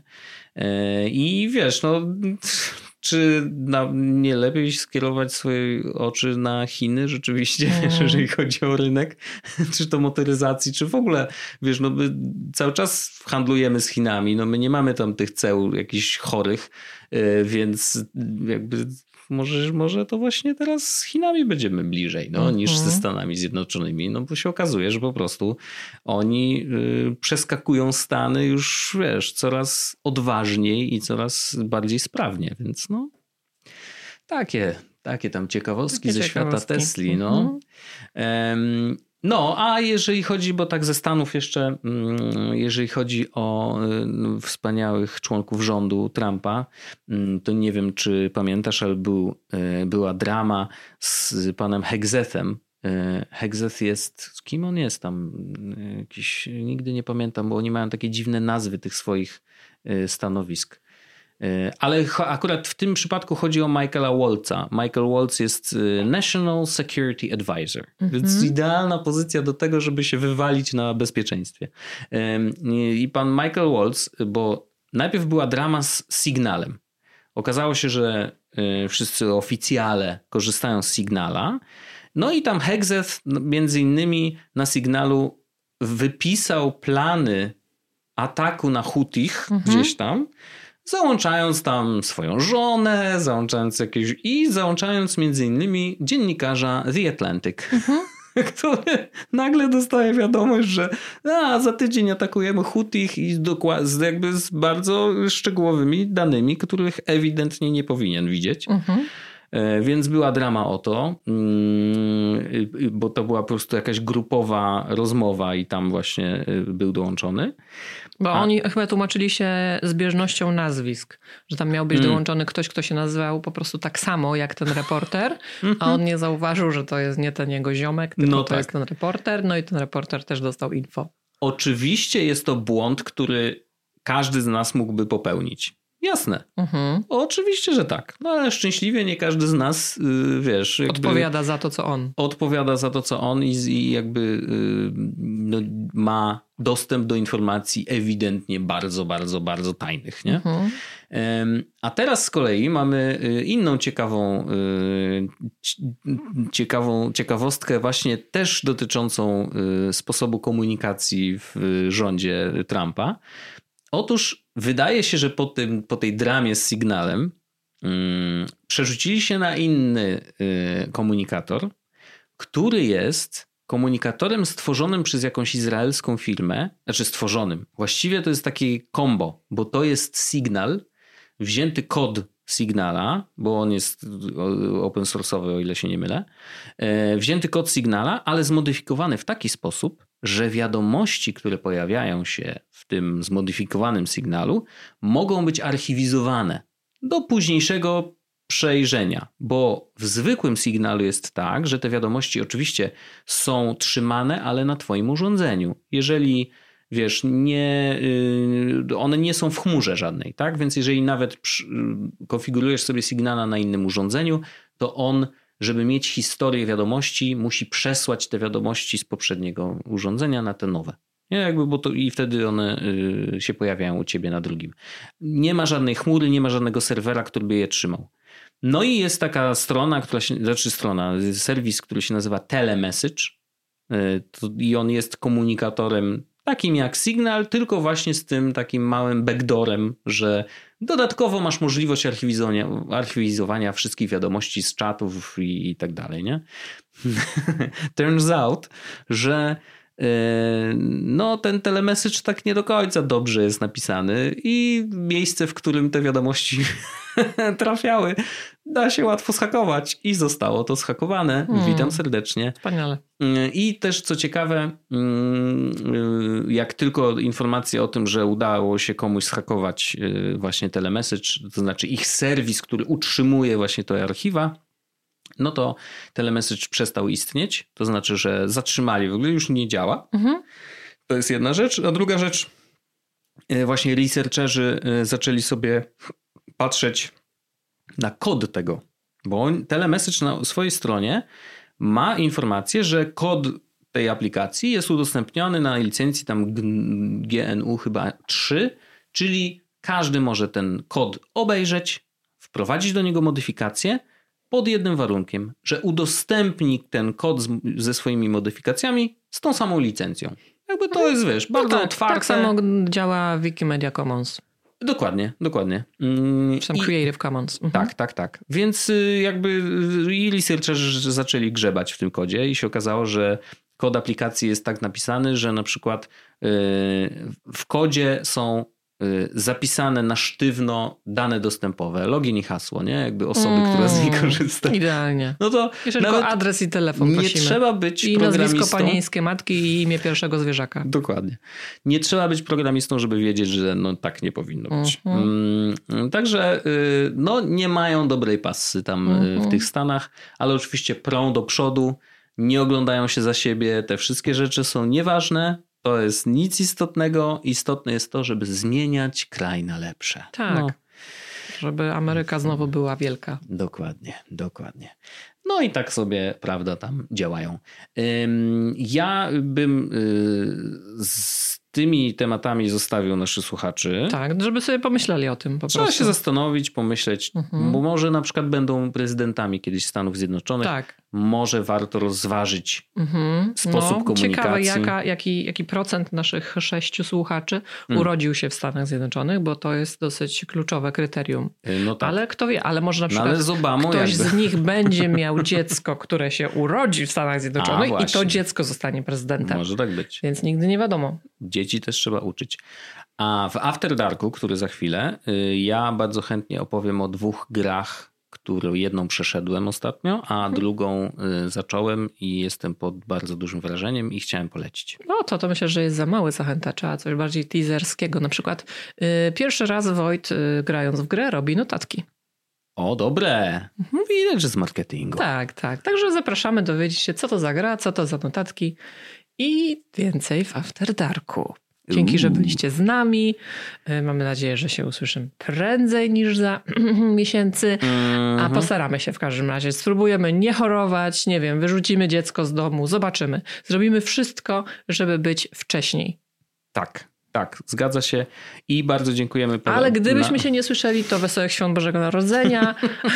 B: I wiesz, no czy nie lepiej skierować swoje oczy na Chiny rzeczywiście, jeżeli chodzi o rynek, czy to motoryzacji, czy w ogóle, wiesz, no my cały czas handlujemy z Chinami, no my nie mamy tam tych ceł jakichś chorych, więc jakby może to właśnie teraz z Chinami będziemy bliżej, no, niż ze Stanami Zjednoczonymi, no bo się okazuje, że po prostu oni przeskakują Stany już, wiesz, coraz odważniej i coraz bardziej sprawnie, więc no takie tam ciekawostki ze świata Tesli, no. No, a jeżeli chodzi, bo tak ze Stanów jeszcze, jeżeli chodzi o wspaniałych członków rządu Trumpa, to nie wiem, czy pamiętasz, ale była drama z panem Hegzethem. Hegzeth jest, kim on jest tam? Jakiś, nigdy nie pamiętam, bo oni mają takie dziwne nazwy tych swoich stanowisk. Ale akurat w tym przypadku chodzi o Michaela Waltza. Michael Waltz jest National Security Advisor. Więc idealna pozycja do tego, żeby się wywalić na bezpieczeństwie. I pan Michael Waltz, bo najpierw była drama z Signalem. Okazało się, że wszyscy oficjale korzystają z Signala. No i tam Hegseth między innymi na Signalu wypisał plany ataku na Hutich gdzieś tam, załączając tam swoją żonę, załączając między innymi dziennikarza The Atlantic, który nagle dostaje wiadomość, że za tydzień atakujemy Hutich i jakby z bardzo szczegółowymi danymi, których ewidentnie nie powinien widzieć. Więc była drama o to, bo to była po prostu jakaś grupowa rozmowa i tam właśnie był dołączony.
C: Bo oni chyba tłumaczyli się zbieżnością nazwisk, że tam miał być dołączony ktoś, kto się nazywał po prostu tak samo jak ten reporter, a on nie zauważył, że to jest nie ten jego ziomek, tylko to jest ten reporter, no i ten reporter też dostał info.
B: Oczywiście jest to błąd, który każdy z nas mógłby popełnić. Jasne. Oczywiście, że tak. No ale szczęśliwie nie każdy z nas, wiesz...
C: Odpowiada za to, co on.
B: Odpowiada za to, co on i jakby ma dostęp do informacji ewidentnie bardzo, bardzo, bardzo tajnych, nie? A teraz z kolei mamy inną ciekawostkę właśnie też dotyczącą sposobu komunikacji w rządzie Trumpa. Otóż wydaje się, że po tej dramie z Signalem przerzucili się na inny komunikator, który jest komunikatorem stworzonym przez jakąś izraelską firmę, właściwie to jest takie combo, bo to jest Signal, wzięty kod Signala, bo on jest open source'owy, o ile się nie mylę, wzięty kod Signala, ale zmodyfikowany w taki sposób, że wiadomości, które pojawiają się w tym zmodyfikowanym Signalu, mogą być archiwizowane do późniejszego przejrzenia, bo w zwykłym Signalu jest tak, że te wiadomości oczywiście są trzymane, ale na twoim urządzeniu. Jeżeli wiesz, one nie są w chmurze żadnej, tak? Więc jeżeli nawet konfigurujesz sobie Signala na innym urządzeniu, to on, żeby mieć historię wiadomości, musi przesłać te wiadomości z poprzedniego urządzenia na te nowe. I wtedy one się pojawiają u ciebie na drugim. Nie ma żadnej chmury, nie ma żadnego serwera, który by je trzymał. No i jest taka serwis, który się nazywa Telemessage i on jest komunikatorem takim jak Signal, tylko właśnie z tym takim małym backdoorem, że dodatkowo masz możliwość archiwizowania wszystkich wiadomości z czatów i tak dalej, nie? Turns out, że ten telemessage tak nie do końca dobrze jest napisany i miejsce, w którym te wiadomości trafiały, da się łatwo zhakować i zostało to zhakowane. Witam serdecznie.
C: Wspaniale.
B: I też co ciekawe, jak tylko informacja o tym, że udało się komuś zhakować właśnie telemessage, to znaczy ich serwis, który utrzymuje właśnie te archiwa, no to telemessage przestał istnieć. To znaczy, że zatrzymali, w ogóle już nie działa. To jest jedna rzecz. A druga rzecz, właśnie researcherzy zaczęli sobie patrzeć na kod tego, bo telemessage na swojej stronie ma informację, że kod tej aplikacji jest udostępniony na licencji tam GNU chyba 3, czyli każdy może ten kod obejrzeć, wprowadzić do niego modyfikacje pod jednym warunkiem, że udostępni ten kod ze swoimi modyfikacjami z tą samą licencją. Jakby to jest, wiesz, bardzo otwarte.
C: Tak samo działa Wikimedia Commons.
B: Dokładnie.
C: Czy tam Creative Commons.
B: Tak. Więc jakby i researcherzy zaczęli grzebać w tym kodzie i się okazało, że kod aplikacji jest tak napisany, że na przykład w kodzie są zapisane na sztywno dane dostępowe, login i hasło, nie? Jakby osoby, która z niej korzysta.
C: Idealnie.
B: No to
C: jeszcze tylko adres i telefon prosimy.
B: Nie trzeba być
C: i
B: programistą.
C: Nazwisko panieńskie matki i imię pierwszego zwierzaka.
B: Dokładnie. Nie trzeba być programistą, żeby wiedzieć, że tak nie powinno być. Także nie mają dobrej passy tam w tych Stanach, ale oczywiście prą do przodu, nie oglądają się za siebie, te wszystkie rzeczy są nieważne. To jest nic istotnego. Istotne jest to, żeby zmieniać kraj na lepsze.
C: Tak. żeby Ameryka znowu była wielka.
B: Dokładnie. No i tak sobie, prawda, tam działają. Ja bym z tymi tematami zostawił naszych słuchaczy.
C: Tak, żeby sobie pomyśleli o tym po prostu.
B: Trzeba się zastanowić, pomyśleć, bo może na przykład będą prezydentami kiedyś Stanów Zjednoczonych.
C: Tak.
B: Może warto rozważyć sposób komunikacji.
C: Ciekawe, jaki procent naszych 6 słuchaczy urodził się w Stanach Zjednoczonych, bo to jest dosyć kluczowe kryterium.
B: No tak.
C: Ale kto wie, ale może na przykład ktoś z nich będzie miał dziecko, które się urodzi w Stanach Zjednoczonych i to dziecko zostanie prezydentem.
B: Może tak być.
C: Więc nigdy nie wiadomo.
B: Dzieci też trzeba uczyć. A w After Darku, który za chwilę, ja bardzo chętnie opowiem o 2 grach, którą jedną przeszedłem ostatnio, a drugą zacząłem i jestem pod bardzo dużym wrażeniem i chciałem polecić.
C: No to myślę, że jest za małe zachęta. Trzeba coś bardziej teaserskiego. Na przykład pierwszy raz Wojt grając w grę robi notatki.
B: O, dobre. Widać, że z marketingu.
C: Tak. Także zapraszamy dowiedzieć się, co to za gra, co to za notatki i więcej w After Darku. Dzięki, że byliście z nami. Mamy nadzieję, że się usłyszymy prędzej niż za miesięcy, a postaramy się w każdym razie. Spróbujemy nie chorować, nie wiem, wyrzucimy dziecko z domu, zobaczymy. Zrobimy wszystko, żeby być wcześniej.
B: Tak, zgadza się i bardzo dziękujemy.
C: Ale gdybyśmy się nie słyszeli, to wesołych świąt Bożego Narodzenia.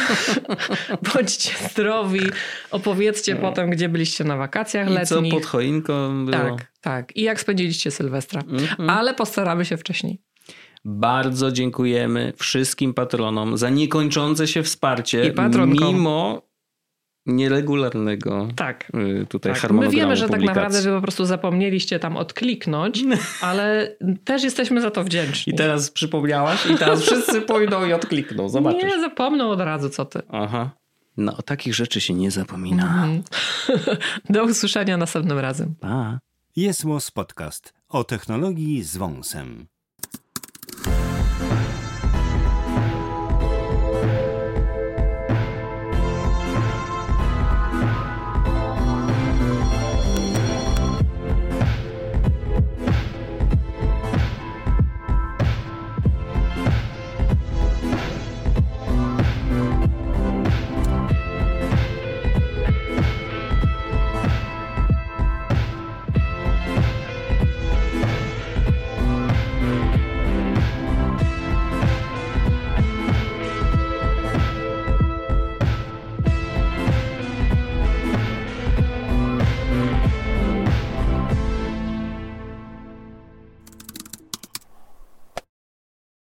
C: Bądźcie zdrowi. Opowiedzcie potem, gdzie byliście na wakacjach letnich.
B: I co pod choinką było.
C: Tak. I jak spędziliście Sylwestra. Ale postaramy się wcześniej.
B: Bardzo dziękujemy wszystkim patronom za niekończące się wsparcie.
C: I patronkom.
B: Mimo nieregularnego tutaj harmonogramu
C: My wiemy, że
B: publikacji.
C: tak naprawdę wy po prostu zapomnieliście tam odkliknąć, ale też jesteśmy za to wdzięczni.
B: I teraz przypomniałaś i teraz wszyscy pójdą i odklikną. Zobaczysz.
C: Nie, zapomną od razu, co ty.
B: Aha. No o takich rzeczy się nie zapomina.
C: Do usłyszenia następnym razem.
B: Pa.
D: Jest Podcast o technologii z wąsem.